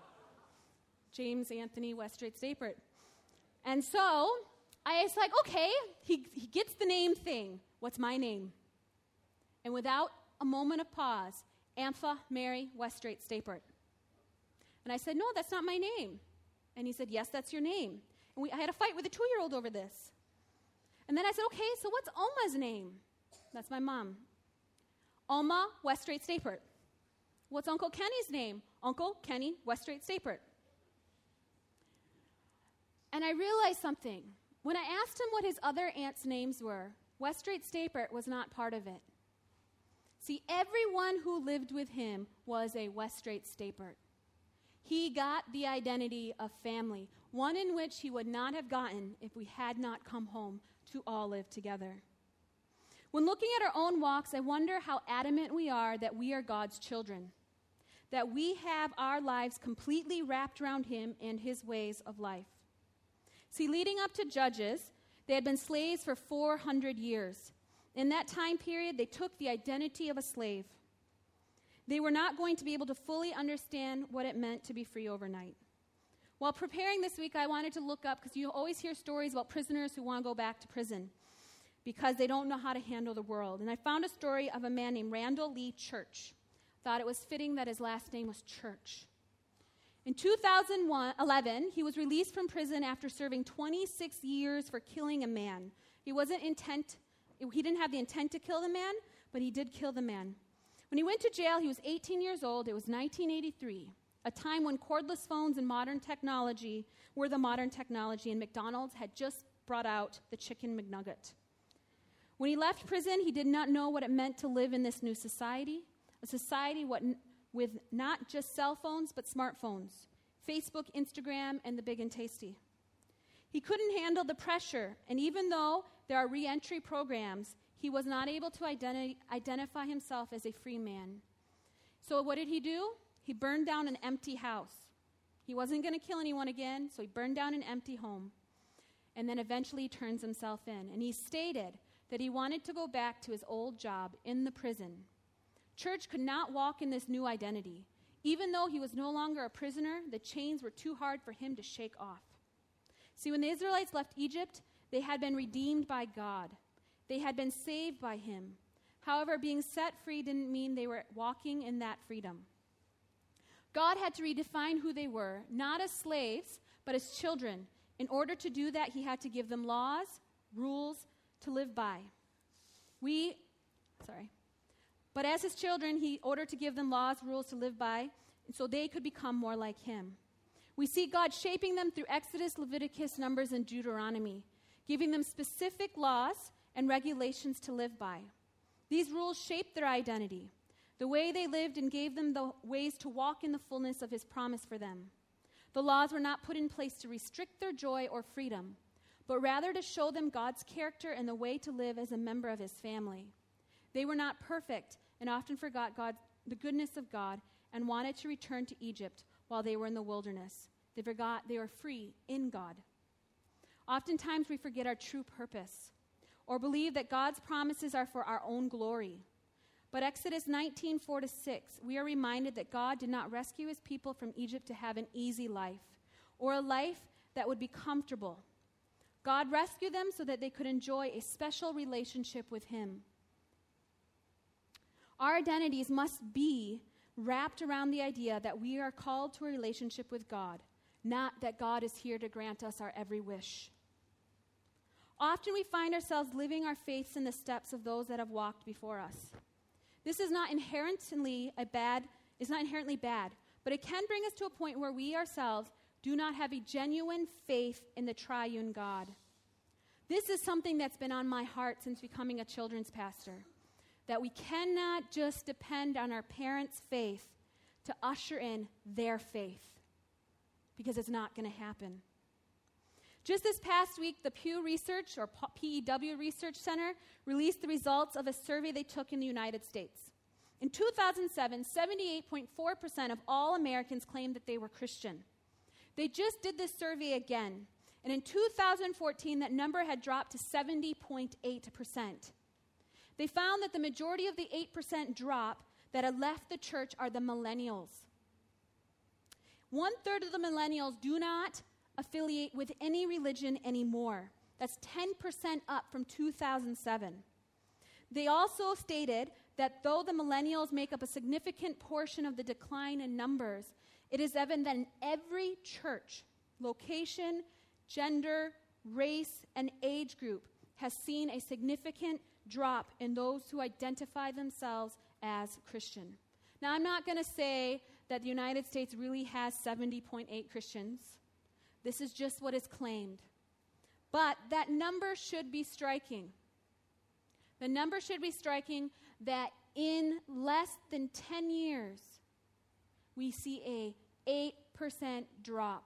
James Anthony Westrate Stapert. And so I was like, okay, he, he gets the name thing. What's my name? And without a moment of pause, Ampha Mary Westrate Stapert. And I said, no, that's not my name. And he said, yes, that's your name. And we, I had a fight with a two-year-old over this. And then I said, okay, so what's Alma's name? That's my mom. Alma Westrate Stapert. What's Uncle Kenny's name? Uncle Kenny Westrate Stapert. And I realized something. When I asked him what his other aunts' names were, Westrate Stapert was not part of it. See, everyone who lived with him was a Westrate Stapert. He got the identity of family, one in which he would not have gotten if we had not come home to all live together. When looking at our own walks, I wonder how adamant we are that we are God's children, that we have our lives completely wrapped around him and his ways of life. See, leading up to Judges, they had been slaves for four hundred years. In that time period, they took the identity of a slave. They were not going to be able to fully understand what it meant to be free overnight. While preparing this week, I wanted to look up, because you always hear stories about prisoners who want to go back to prison because they don't know how to handle the world. And I found a story of a man named Randall Lee Church. Thought it was fitting that his last name was Church. In two thousand eleven, he was released from prison after serving twenty-six years for killing a man. He wasn't intent, he didn't have the intent to kill the man, but he did kill the man. When he went to jail, he was eighteen years old. It was nineteen eighty-three, a time when cordless phones and modern technology were the modern technology, and McDonald's had just brought out the Chicken McNugget. When he left prison, he did not know what it meant to live in this new society, a society what, with not just cell phones, but smartphones, Facebook, Instagram, and the big and tasty. He couldn't handle the pressure, and even though there are reentry programs, he was not able to identi- identify himself as a free man. So what did he do? He burned down an empty house. He wasn't going to kill anyone again, so he burned down an empty home. And then eventually he turns himself in. And he stated that he wanted to go back to his old job in the prison. Church could not walk in this new identity. Even though he was no longer a prisoner, the chains were too hard for him to shake off. See, when the Israelites left Egypt, they had been redeemed by God. They had been saved by him. However, being set free didn't mean they were walking in that freedom. God had to redefine who they were, not as slaves, but as children. In order to do that, he had to give them laws, rules to live by. We, sorry. But as his children, he ordered to give them laws, rules to live by, so they could become more like him. We see God shaping them through Exodus, Leviticus, Numbers, and Deuteronomy, giving them specific laws and regulations to live by. These rules shaped their identity, the way they lived, and gave them the ways to walk in the fullness of his promise for them. The laws were not put in place to restrict their joy or freedom, but rather to show them God's character and the way to live as a member of his family. They were not perfect and often forgot God, the goodness of God, and wanted to return to Egypt while they were in the wilderness. They forgot they were free in God. Oftentimes we forget our true purpose or believe that God's promises are for our own glory. But Exodus nineteen, four to six, we are reminded that God did not rescue his people from Egypt to have an easy life or a life that would be comfortable. God rescued them so that they could enjoy a special relationship with him. Our identities must be wrapped around the idea that we are called to a relationship with God, not that God is here to grant us our every wish. Often we find ourselves living our faiths in the steps of those that have walked before us. This is not inherently a bad, is not inherently bad, but it can bring us to a point where we ourselves do not have a genuine faith in the triune God. This is something that's been on my heart since becoming a children's pastor, that we cannot just depend on our parents' faith to usher in their faith, because it's not going to happen. Just this past week, the Pew Research, or P E W Research Center, released the results of a survey they took in the United States. In two thousand seven, seventy-eight point four percent of all Americans claimed that they were Christian. They just did this survey again, and in two thousand fourteen, that number had dropped to seventy point eight percent. They found that the majority of the eight percent drop that had left the church are the millennials. One-third of the millennials do not affiliate with any religion anymore. That's ten percent up from two thousand seven. They also stated that though the millennials make up a significant portion of the decline in numbers, it is evident that in every church, location, gender, race, and age group has seen a significant drop in those who identify themselves as Christian. Now, I'm not going to say that the United States really has seventy point eight Christians. This is just what is claimed. But that number should be striking. The number should be striking that in less than ten years, we see a eight percent drop.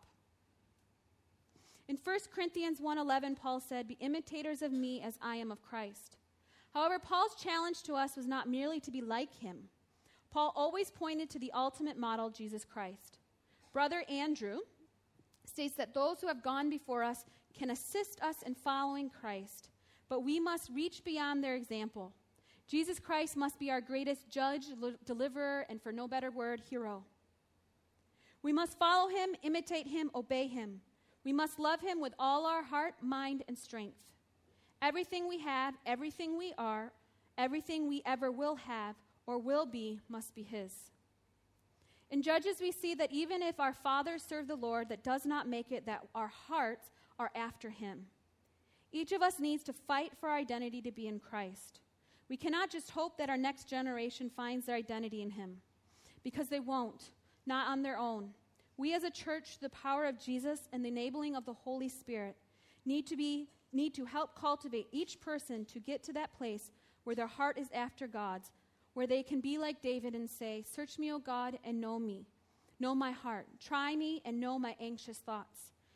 In First Corinthians one eleven, Paul said, "Be imitators of me as I am of Christ." However, Paul's challenge to us was not merely to be like him. Paul always pointed to the ultimate model, Jesus Christ. Brother Andrew states that those who have gone before us can assist us in following Christ, but we must reach beyond their example. Jesus Christ must be our greatest judge, li- deliverer, and for no better word, hero. We must follow him, imitate him, obey him. We must love him with all our heart, mind, and strength. Everything we have, everything we are, everything we ever will have or will be must be his. In Judges, we see that even if our fathers serve the Lord, that does not make it that our hearts are after him. Each of us needs to fight for our identity to be in Christ. We cannot just hope that our next generation finds their identity in him, because they won't, not on their own. We as a church, the power of Jesus and the enabling of the Holy Spirit, need to be need to help cultivate each person to get to that place where their heart is after God's, where they can be like David and say, "Search me, O God, and know me. Know my heart. Try me and know my anxious thoughts.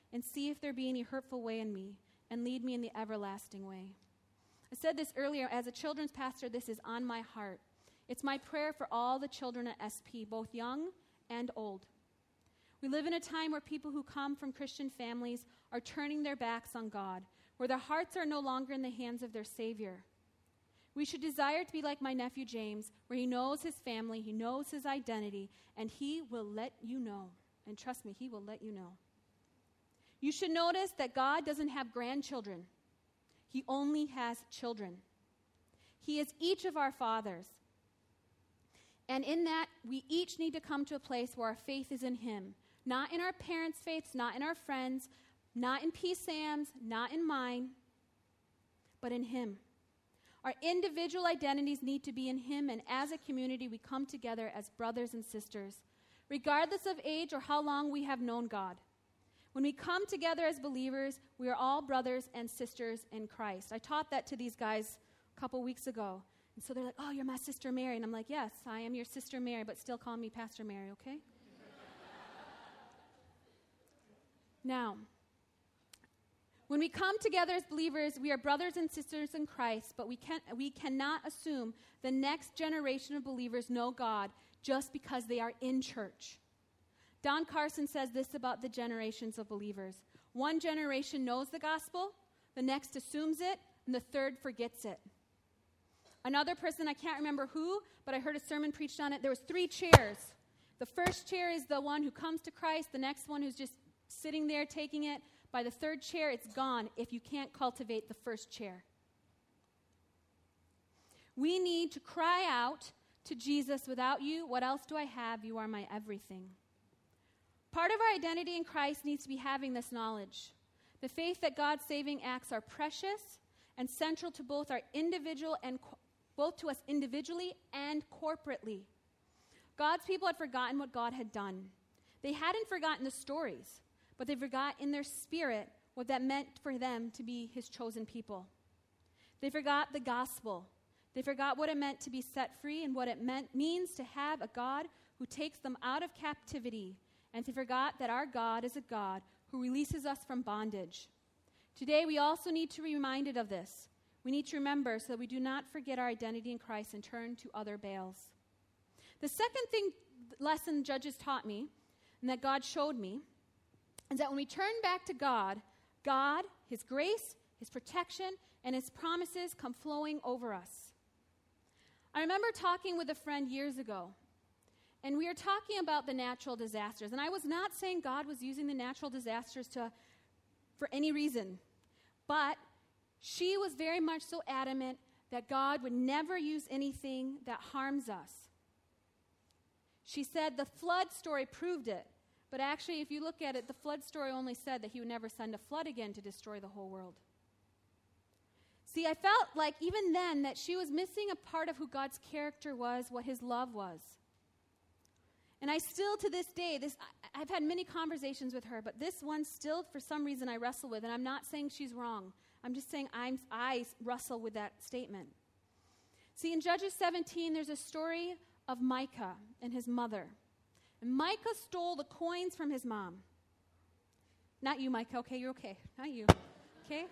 and see if there be any hurtful way in me, and lead me in the everlasting way. I said this earlier, as a children's pastor, this is on my heart. It's my prayer for all the children at S P, both young and old. We live in a time where people who come from Christian families are turning their backs on God, where their hearts are no longer in the hands of their Savior. We should desire to be like my nephew James, where he knows his family, he knows his identity, and he will let you know. And trust me, he will let you know. You should notice that God doesn't have grandchildren. He only has children. He is each of our fathers. And in that, we each need to come to a place where our faith is in him. Not in our parents' faiths, not in our friends, not in P. Sam's, not in mine, but in him. Our individual identities need to be in him, and as a community, we come together as brothers and sisters, regardless of age or how long we have known God. When we come together as believers, we are all brothers and sisters in Christ. I taught that to these guys a couple weeks ago. And so they're like, oh, you're my sister Mary. And I'm like, yes, I am your sister Mary, but still call me Pastor Mary, okay? Now, when we come together as believers, we are brothers and sisters in Christ, but we, can, we cannot assume the next generation of believers know God just because they are in church. Don Carson says this about the generations of believers. One generation knows the gospel, the next assumes it, and the third forgets it. Another person, I can't remember who, but I heard a sermon preached on it. There was three chairs. The first chair is the one who comes to Christ, the next one who's just sitting there taking it. By the third chair, it's gone if you can't cultivate the first chair. We need to cry out to Jesus, without you, what else do I have? You are my everything. Part of our identity in Christ needs to be having this knowledge. The faith that God's saving acts are precious and central to both our individual and co- both to us individually and corporately. God's people had forgotten what God had done. They hadn't forgotten the stories, but they forgot in their spirit what that meant for them to be his chosen people. They forgot the gospel. They forgot what it meant to be set free and what it meant means to have a God who takes them out of captivity. And they forgot that our God is a God who releases us from bondage. Today, we also need to be reminded of this. We need to remember so that we do not forget our identity in Christ and turn to other Baals. The second thing, lesson Judges taught me, and that God showed me, is that when we turn back to God, God, his grace, his protection, and his promises come flowing over us. I remember talking with a friend years ago, and we were talking about the natural disasters. And I was not saying God was using the natural disasters to, for any reason. But she was very much so adamant that God would never use anything that harms us. She said the flood story proved it. But actually, if you look at it, the flood story only said that he would never send a flood again to destroy the whole world. See, I felt like even then that she was missing a part of who God's character was, what his love was. And I still, to this day, this I, I've had many conversations with her, but this one still, for some reason, I wrestle with. And I'm not saying she's wrong. I'm just saying I'm, I wrestle with that statement. See, in Judges seventeen, there's a story of Micah and his mother. And Micah stole the coins from his mom. Not you, Micah. Okay, you're okay. Not you. Okay?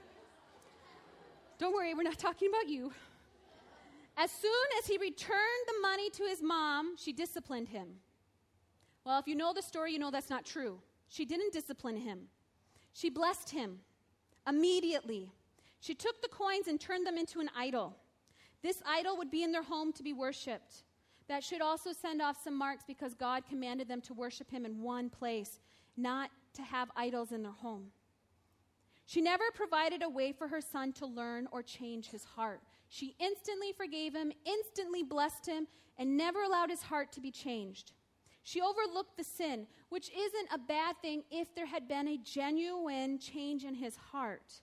Don't worry, we're not talking about you. As soon as he returned the money to his mom, she disciplined him. Well, if you know the story, you know that's not true. She didn't discipline him. She blessed him immediately. She took the coins and turned them into an idol. This idol would be in their home to be worshipped. That should also send off some marks because God commanded them to worship him in one place, not to have idols in their home. She never provided a way for her son to learn or change his heart. She instantly forgave him, instantly blessed him, and never allowed his heart to be changed. She overlooked the sin, which isn't a bad thing if there had been a genuine change in his heart.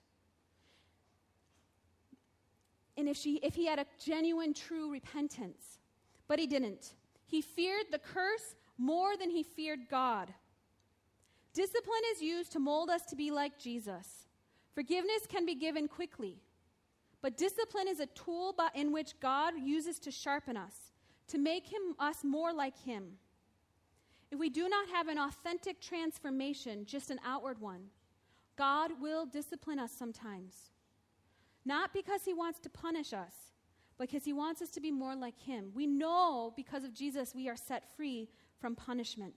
And if she, if he had a genuine, true repentance. But he didn't. He feared the curse more than he feared God. Discipline is used to mold us to be like Jesus. Forgiveness can be given quickly. But discipline is a tool by, in which God uses to sharpen us, to make him, us more like him. If we do not have an authentic transformation, just an outward one, God will discipline us sometimes. Not because he wants to punish us, but because he wants us to be more like him. We know because of Jesus we are set free from punishment.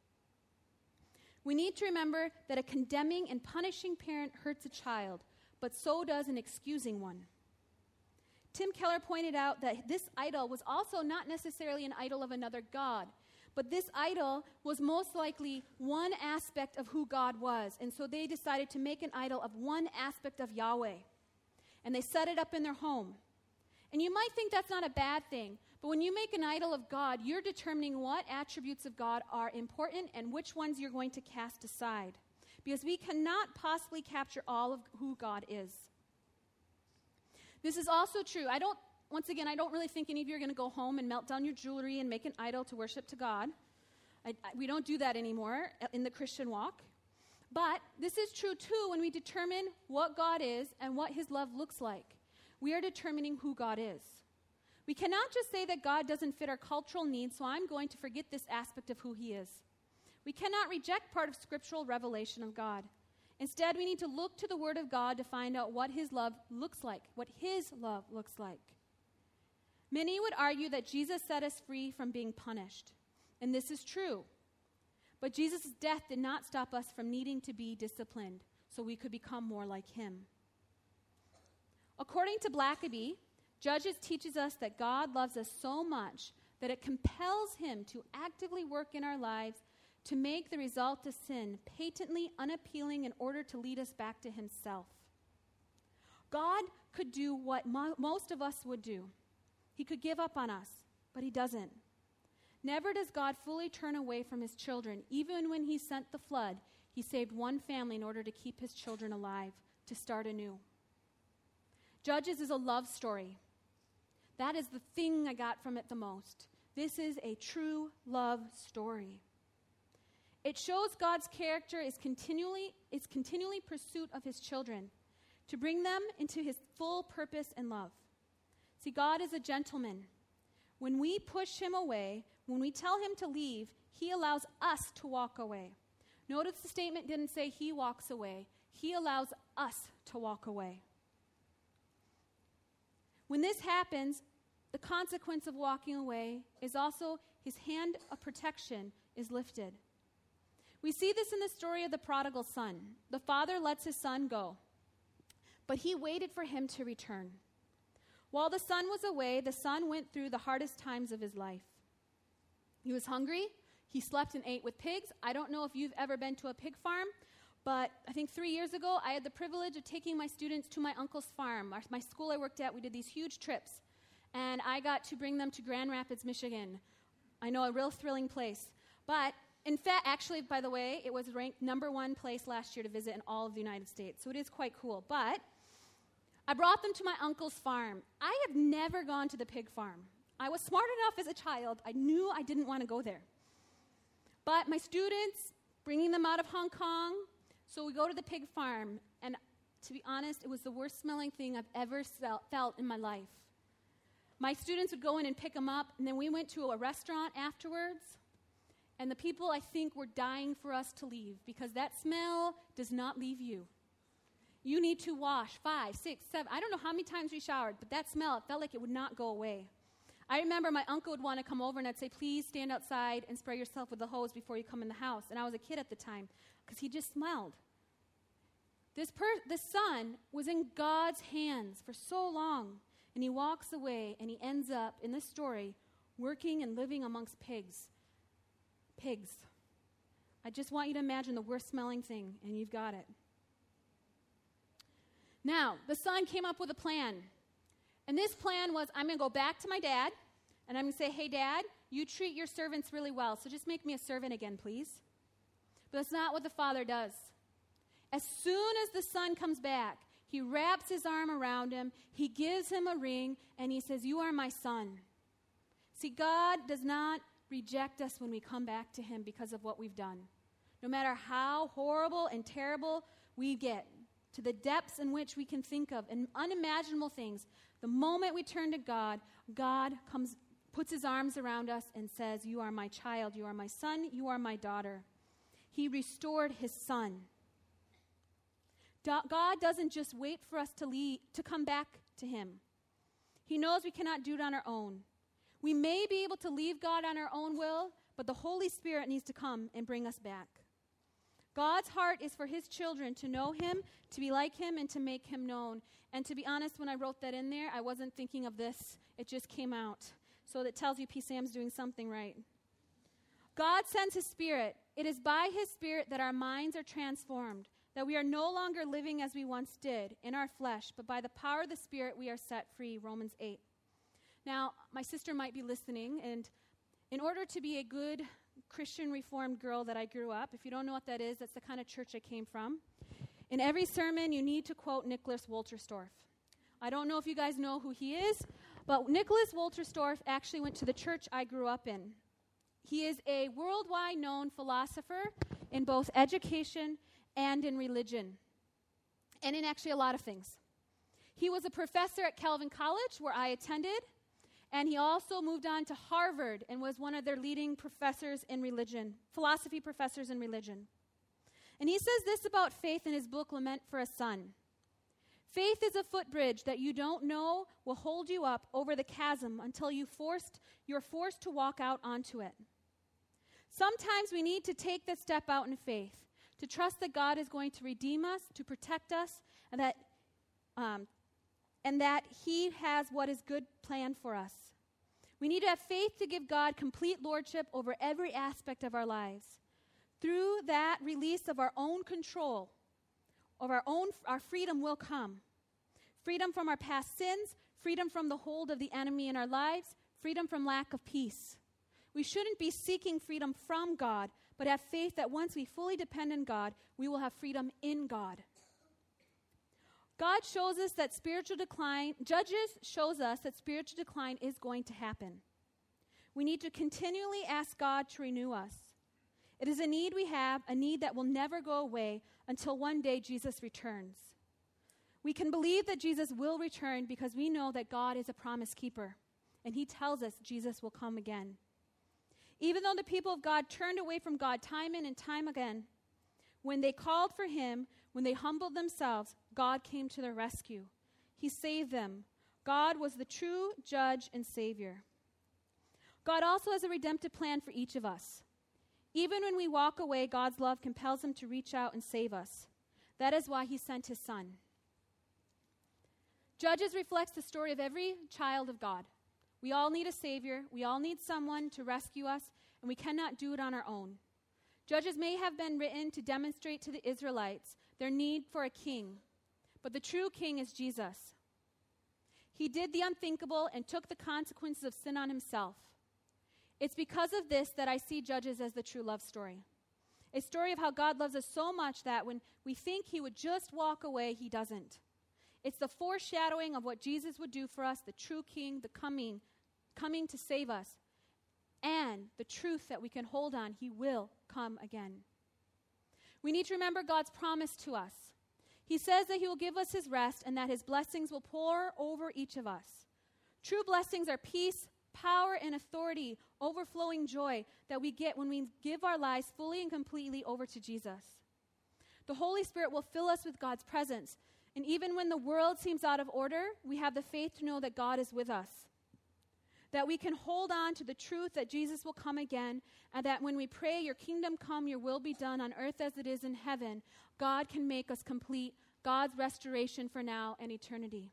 We need to remember that a condemning and punishing parent hurts a child, but so does an excusing one. Tim Keller pointed out that this idol was also not necessarily an idol of another god, but this idol was most likely one aspect of who God was. And so they decided to make an idol of one aspect of Yahweh. And they set it up in their home. And you might think that's not a bad thing, but when you make an idol of God, you're determining what attributes of God are important and which ones you're going to cast aside. Because we cannot possibly capture all of who God is. This is also true. I don't, once again, I don't really think any of you are going to go home and melt down your jewelry and make an idol to worship to God. I, I, we don't do that anymore in the Christian walk. But this is true, too, when we determine what God is and what his love looks like. We are determining who God is. We cannot just say that God doesn't fit our cultural needs, so I'm going to forget this aspect of who he is. We cannot reject part of scriptural revelation of God. Instead, we need to look to the Word of God to find out what his love looks like, what his love looks like. Many would argue that Jesus set us free from being punished, and this is true. But Jesus' death did not stop us from needing to be disciplined so we could become more like him. According to Blackaby, Judges teaches us that God loves us so much that it compels him to actively work in our lives to make the result of sin patently unappealing in order to lead us back to himself. God could do what mo- most of us would do. He could give up on us, but he doesn't. Never does God fully turn away from his children. Even when he sent the flood, he saved one family in order to keep his children alive, to start anew. Judges is a love story. That is the thing I got from it the most. This is a true love story. It shows God's character is continually is continually pursuit of his children to bring them into his full purpose and love. See, God is a gentleman. When we push him away, when we tell him to leave, he allows us to walk away. Notice the statement didn't say he walks away. He allows us to walk away. When this happens, the consequence of walking away is also his hand of protection is lifted. We see this in the story of the prodigal son. The father lets his son go, but he waited for him to return. While the son was away, the son went through the hardest times of his life. He was hungry. He slept and ate with pigs. I don't know if you've ever been to a pig farm, but I think three years ago, I had the privilege of taking my students to my uncle's farm. Our, my school I worked at, we did these huge trips, and I got to bring them to Grand Rapids, Michigan. I know, a real thrilling place. But in fact, actually, by the way, it was ranked number one place last year to visit in all of the United States, so it is quite cool. But I brought them to my uncle's farm. I have never gone to the pig farm. I was smart enough as a child. I knew I didn't want to go there. But my students, bringing them out of Hong Kong, so we go to the pig farm, and to be honest, it was the worst smelling thing I've ever felt in my life. My students would go in and pick them up, and then we went to a restaurant afterwards, and the people, I think, were dying for us to leave because that smell does not leave you. You need to wash five, six, seven, I don't know how many times we showered, but that smell, it felt like it would not go away. I remember my uncle would want to come over, and I'd say, please stand outside and spray yourself with the hose before you come in the house. And I was a kid at the time because he just smelled. This per- the son was in God's hands for so long, and he walks away, and he ends up, in this story, working and living amongst pigs. Pigs. I just want you to imagine the worst-smelling thing, and you've got it. Now, the son came up with a plan. And this plan was, I'm going to go back to my dad, and I'm going to say, hey, Dad, you treat your servants really well, so just make me a servant again, please. But that's not what the father does. As soon as the son comes back, he wraps his arm around him, he gives him a ring, and he says, you are my son. See, God does not reject us when we come back to him because of what we've done. No matter how horrible and terrible we get, to the depths in which we can think of, and unimaginable things, the moment we turn to God, God comes, puts his arms around us and says, you are my child, you are my son, you are my daughter. He restored his son. Do- God doesn't just wait for us to leave, to come back to him. He knows we cannot do it on our own. We may be able to leave God on our own will, but the Holy Spirit needs to come and bring us back. God's heart is for his children to know him, to be like him, and to make him known. And to be honest, when I wrote that in there, I wasn't thinking of this. It just came out. So that tells you P. Sam's doing something right. God sends his Spirit. It is by his Spirit that our minds are transformed, that we are no longer living as we once did in our flesh, but by the power of the Spirit we are set free, Romans eight. Now, my sister might be listening, and in order to be a good Christian Reformed girl that I grew up, if you don't know what that is, that's the kind of church I came from. In every sermon, you need to quote Nicholas Wolterstorff. I don't know if you guys know who he is, but Nicholas Wolterstorff actually went to the church I grew up in. He is a worldwide known philosopher in both education and in religion, and in actually a lot of things. He was a professor at Calvin College, where I attended, and he also moved on to Harvard and was one of their leading professors in religion, philosophy professors in religion. And he says this about faith in his book, Lament for a Son. Faith is a footbridge that you don't know will hold you up over the chasm until you forced, you're forced to walk out onto it. Sometimes we need to take the step out in faith, to trust that God is going to redeem us, to protect us, and that um, and that he has what is good planned for us. We need to have faith to give God complete lordship over every aspect of our lives. Through that release of our own control, of our own, our freedom will come. Freedom from our past sins, freedom from the hold of the enemy in our lives, freedom from lack of peace. We shouldn't be seeking freedom from God, but have faith that once we fully depend on God, we will have freedom in God. God shows us that spiritual decline, Judges shows us that spiritual decline is going to happen. We need to continually ask God to renew us. It is a need we have, a need that will never go away until one day Jesus returns. We can believe that Jesus will return because we know that God is a promise keeper, and he tells us Jesus will come again. Even though the people of God turned away from God time in and time again, when they called for him, when they humbled themselves, God came to their rescue. He saved them. God was the true judge and savior. God also has a redemptive plan for each of us. Even when we walk away, God's love compels him to reach out and save us. That is why he sent his son. Judges reflects the story of every child of God. We all need a savior. We all need someone to rescue us, and we cannot do it on our own. Judges may have been written to demonstrate to the Israelites their need for a king, but the true king is Jesus. He did the unthinkable and took the consequences of sin on himself. It's because of this that I see Judges as the true love story. A story of how God loves us so much that when we think he would just walk away, he doesn't. It's the foreshadowing of what Jesus would do for us, the true king, the coming, coming to save us, and the truth that we can hold on, he will come again. We need to remember God's promise to us. He says that he will give us his rest and that his blessings will pour over each of us. True blessings are peace, power, and authority, overflowing joy that we get when we give our lives fully and completely over to Jesus. The Holy Spirit will fill us with God's presence. And even when the world seems out of order, we have the faith to know that God is with us. That we can hold on to the truth that Jesus will come again, and that when we pray, your kingdom come, your will be done on earth as it is in heaven, God can make us complete God's restoration for now and eternity.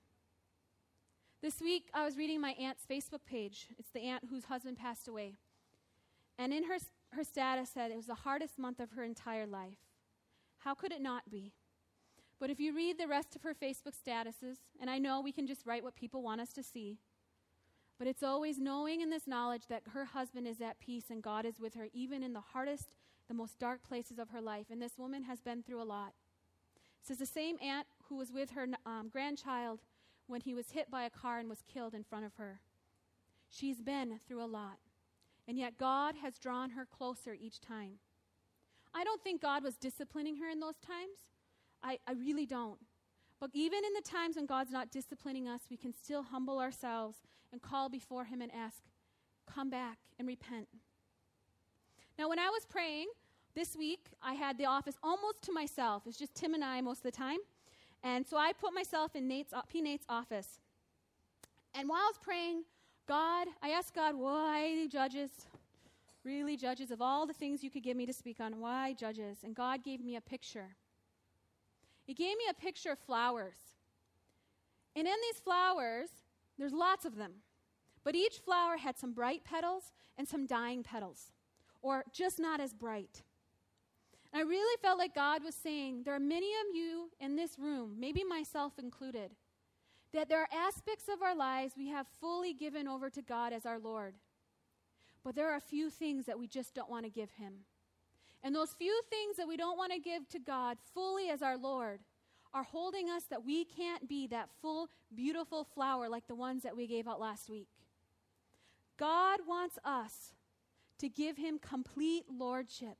This week, I was reading my aunt's Facebook page. It's the aunt whose husband passed away. And in her, her status said it was the hardest month of her entire life. How could it not be? But if you read the rest of her Facebook statuses, and I know we can just write what people want us to see, but it's always knowing in this knowledge that her husband is at peace and God is with her, even in the hardest, the most dark places of her life. And this woman has been through a lot. This is the same aunt who was with her um, grandchild when he was hit by a car and was killed in front of her. She's been through a lot. And yet God has drawn her closer each time. I don't think God was disciplining her in those times. I, I really don't. But even in the times when God's not disciplining us, we can still humble ourselves and call before him and ask, come back and repent. Now, when I was praying this week, I had the office almost to myself. It's just Tim and I most of the time. And so I put myself in Nate's, P. Nate's office. And while I was praying, God, I asked God, why judges? Really, judges, of all the things you could give me to speak on, why judges? And God gave me a picture. He gave me a picture of flowers. And in these flowers, there's lots of them. But each flower had some bright petals and some dying petals, or just not as bright. And I really felt like God was saying, there are many of you in this room, maybe myself included, that there are aspects of our lives we have fully given over to God as our Lord. But there are a few things that we just don't want to give him. And those few things that we don't want to give to God fully as our Lord are holding us that we can't be that full, beautiful flower like the ones that we gave out last week. God wants us to give him complete lordship.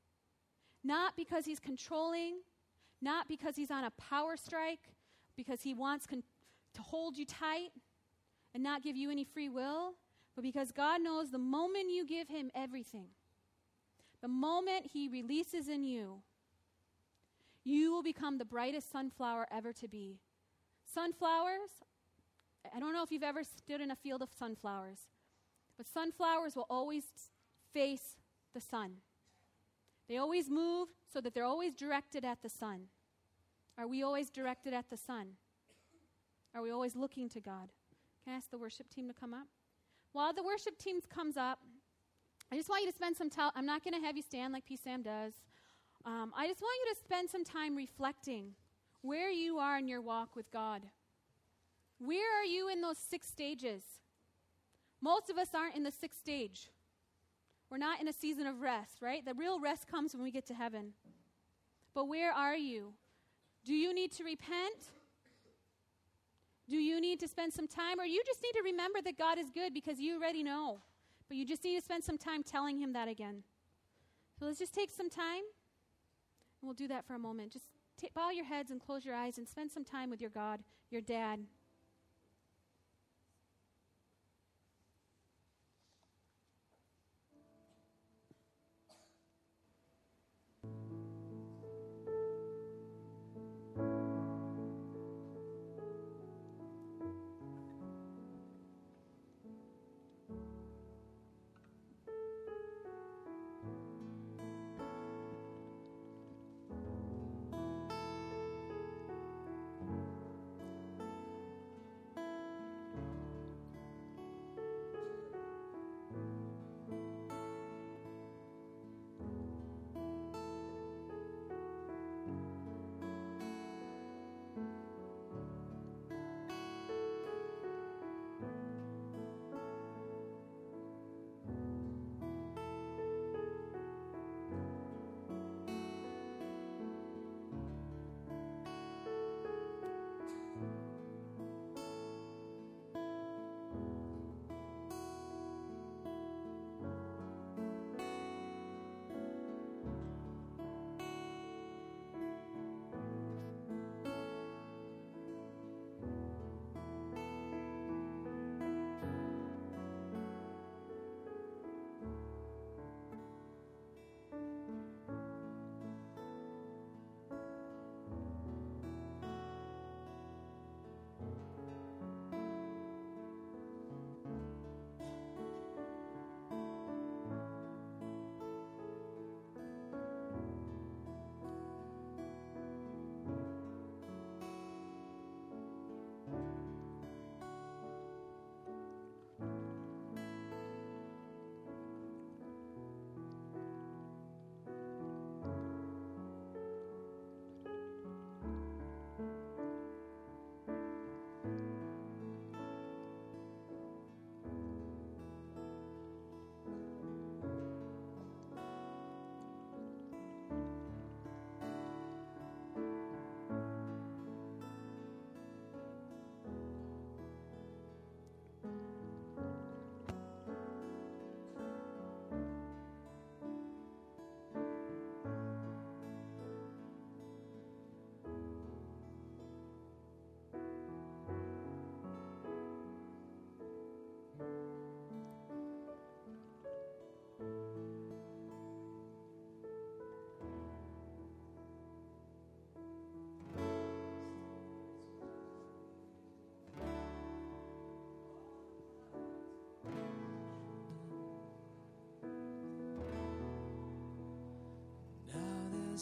Not because he's controlling, not because he's on a power strike, because he wants con- to hold you tight and not give you any free will, but because God knows the moment you give him everything, the moment he releases in you, you will become the brightest sunflower ever to be. Sunflowers, I don't know if you've ever stood in a field of sunflowers, but sunflowers will always face the sun. They always move so that they're always directed at the sun. Are we always directed at the sun? Are we always looking to God? Can I ask the worship team to come up? While the worship team comes up, I just want you to spend some time. I'm not going to have you stand like P. Sam does. Um, I just want you to spend some time reflecting where you are in your walk with God. Where are you in those six stages? Most of us aren't in the sixth stage. We're not in a season of rest, right? The real rest comes when we get to heaven. But where are you? Do you need to repent? Do you need to spend some time? Or you just need to remember that God is good because you already know. But you just need to spend some time telling him that again. So let's just take some time. And we'll do that for a moment. Just t- bow your heads and close your eyes and spend some time with your God, your dad.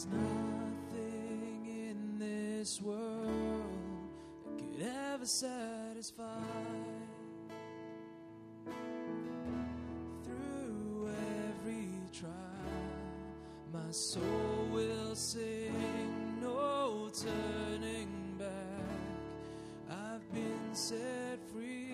There's nothing in this world that could ever satisfy. Through every trial, my soul will sing, no turning back. I've been set free,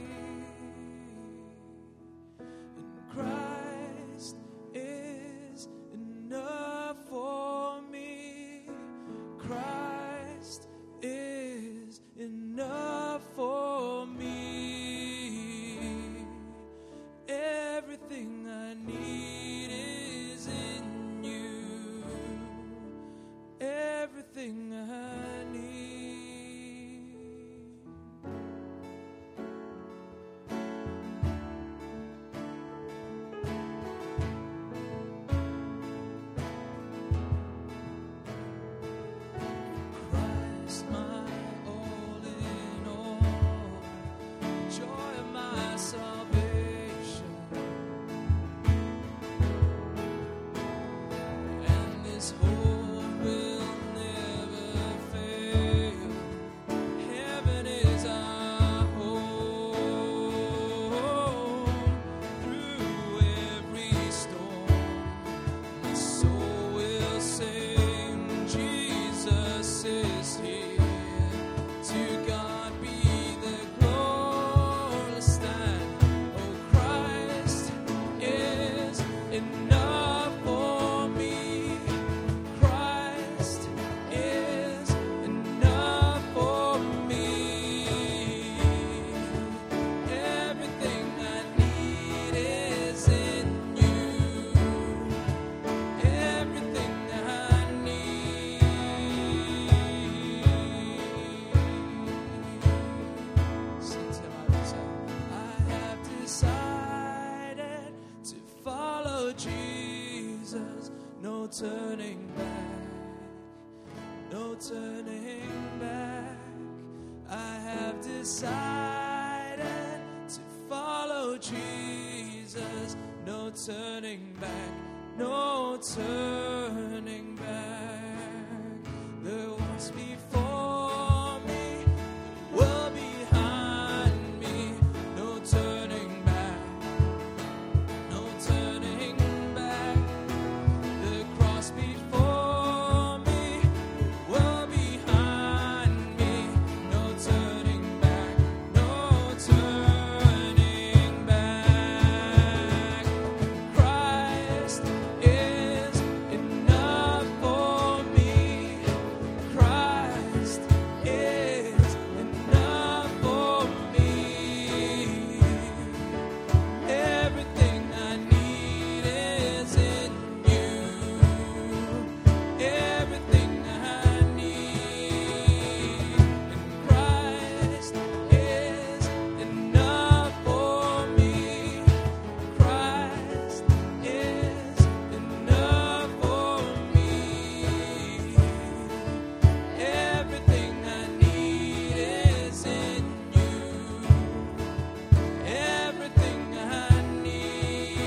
and Christ is enough for me. Christ is enough for me. Everything I need is in you. Everything I need. Christ, my all in all, joy of my salvation, and this hope will never fail. Heaven is our home. Through every storm, my soul will sing, Jesus is here. To God be the glory. Stand, oh Christ is enough for me. Christ is enough for me. Everything I need is in you. Everything I need. Sing to him, I say, I have decided to follow Jesus. No turning back. No turning back. I have decided to follow Jesus. No turning back. No turning back. The ones before me, the world behind me. No turning back. No turning back. The cross before me, the world behind me. No turning back. No turning back. Christ is enough for me. Christ is enough for me. Everything I need is in you. Everything I need. And Christ is enough for me. Christ is enough for me. Everything I need is in you. Everything I need.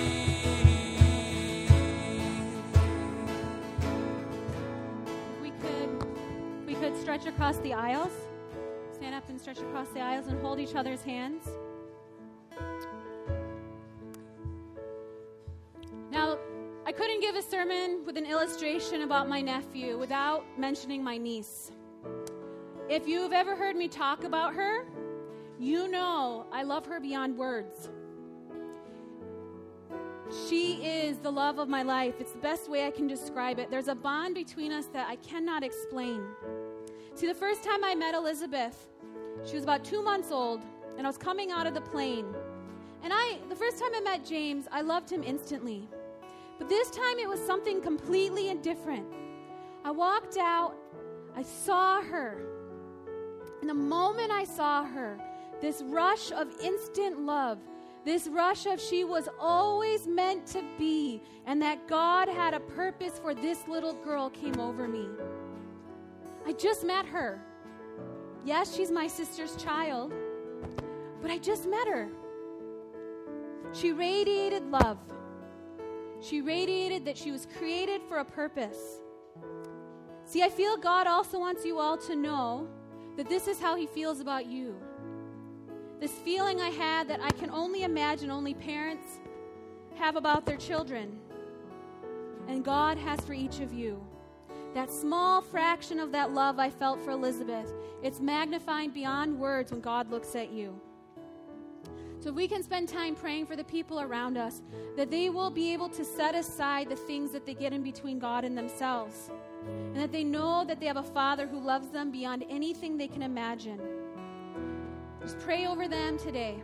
We could, we could stretch across the aisles, stand up and stretch across the aisles and hold each other's hands. Now, I couldn't give a sermon with an illustration about my nephew without mentioning my niece. If you've ever heard me talk about her, you know I love her beyond words. She is the love of my life. It's the best way I can describe it. There's a bond between us that I cannot explain. See, the first time I met Elizabeth, she was about two months old, and I was coming out of the plane. And I, the first time I met James, I loved him instantly. But this time it was something completely different. I walked out, I saw her. And the moment I saw her, this rush of instant love, this rush of she was always meant to be, and that God had a purpose for this little girl came over me. I just met her. Yes, she's my sister's child, but I just met her. She radiated love. She radiated that she was created for a purpose. See, I feel God also wants you all to know that this is how he feels about you. This feeling I had that I can only imagine only parents have about their children. And God has for each of you. That small fraction of that love I felt for Elizabeth, it's magnified beyond words when God looks at you. So if we can spend time praying for the people around us, that they will be able to set aside the things that they get in between God and themselves. And that they know that they have a Father who loves them beyond anything they can imagine. Just pray over them today.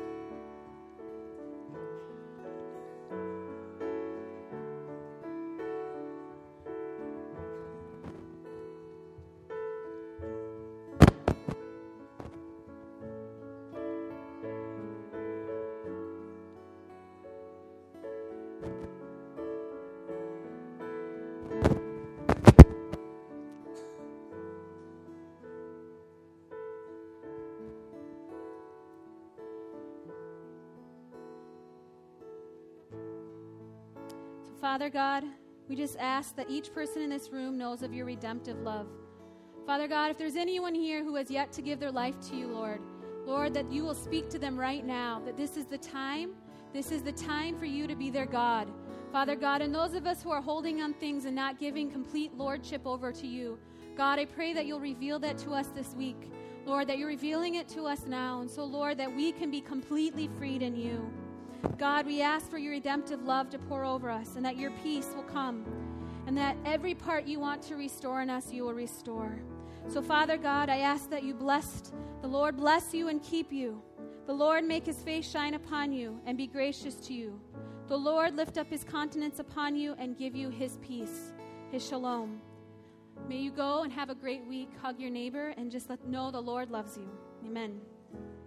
Father God, we just ask that each person in this room knows of your redemptive love. Father God, if there's anyone here who has yet to give their life to you, Lord, Lord, that you will speak to them right now, that this is the time, this is the time for you to be their God. Father God, and those of us who are holding on things and not giving complete lordship over to you, God, I pray that you'll reveal that to us this week. Lord, that you're revealing it to us now, and so, Lord, that we can be completely freed in you. God, we ask for your redemptive love to pour over us and that your peace will come and that every part you want to restore in us, you will restore. So, Father God, I ask that you bless, the Lord bless you and keep you. The Lord make his face shine upon you and be gracious to you. The Lord lift up his countenance upon you and give you his peace, his shalom. May you go and have a great week. Hug your neighbor and just let know the Lord loves you. Amen.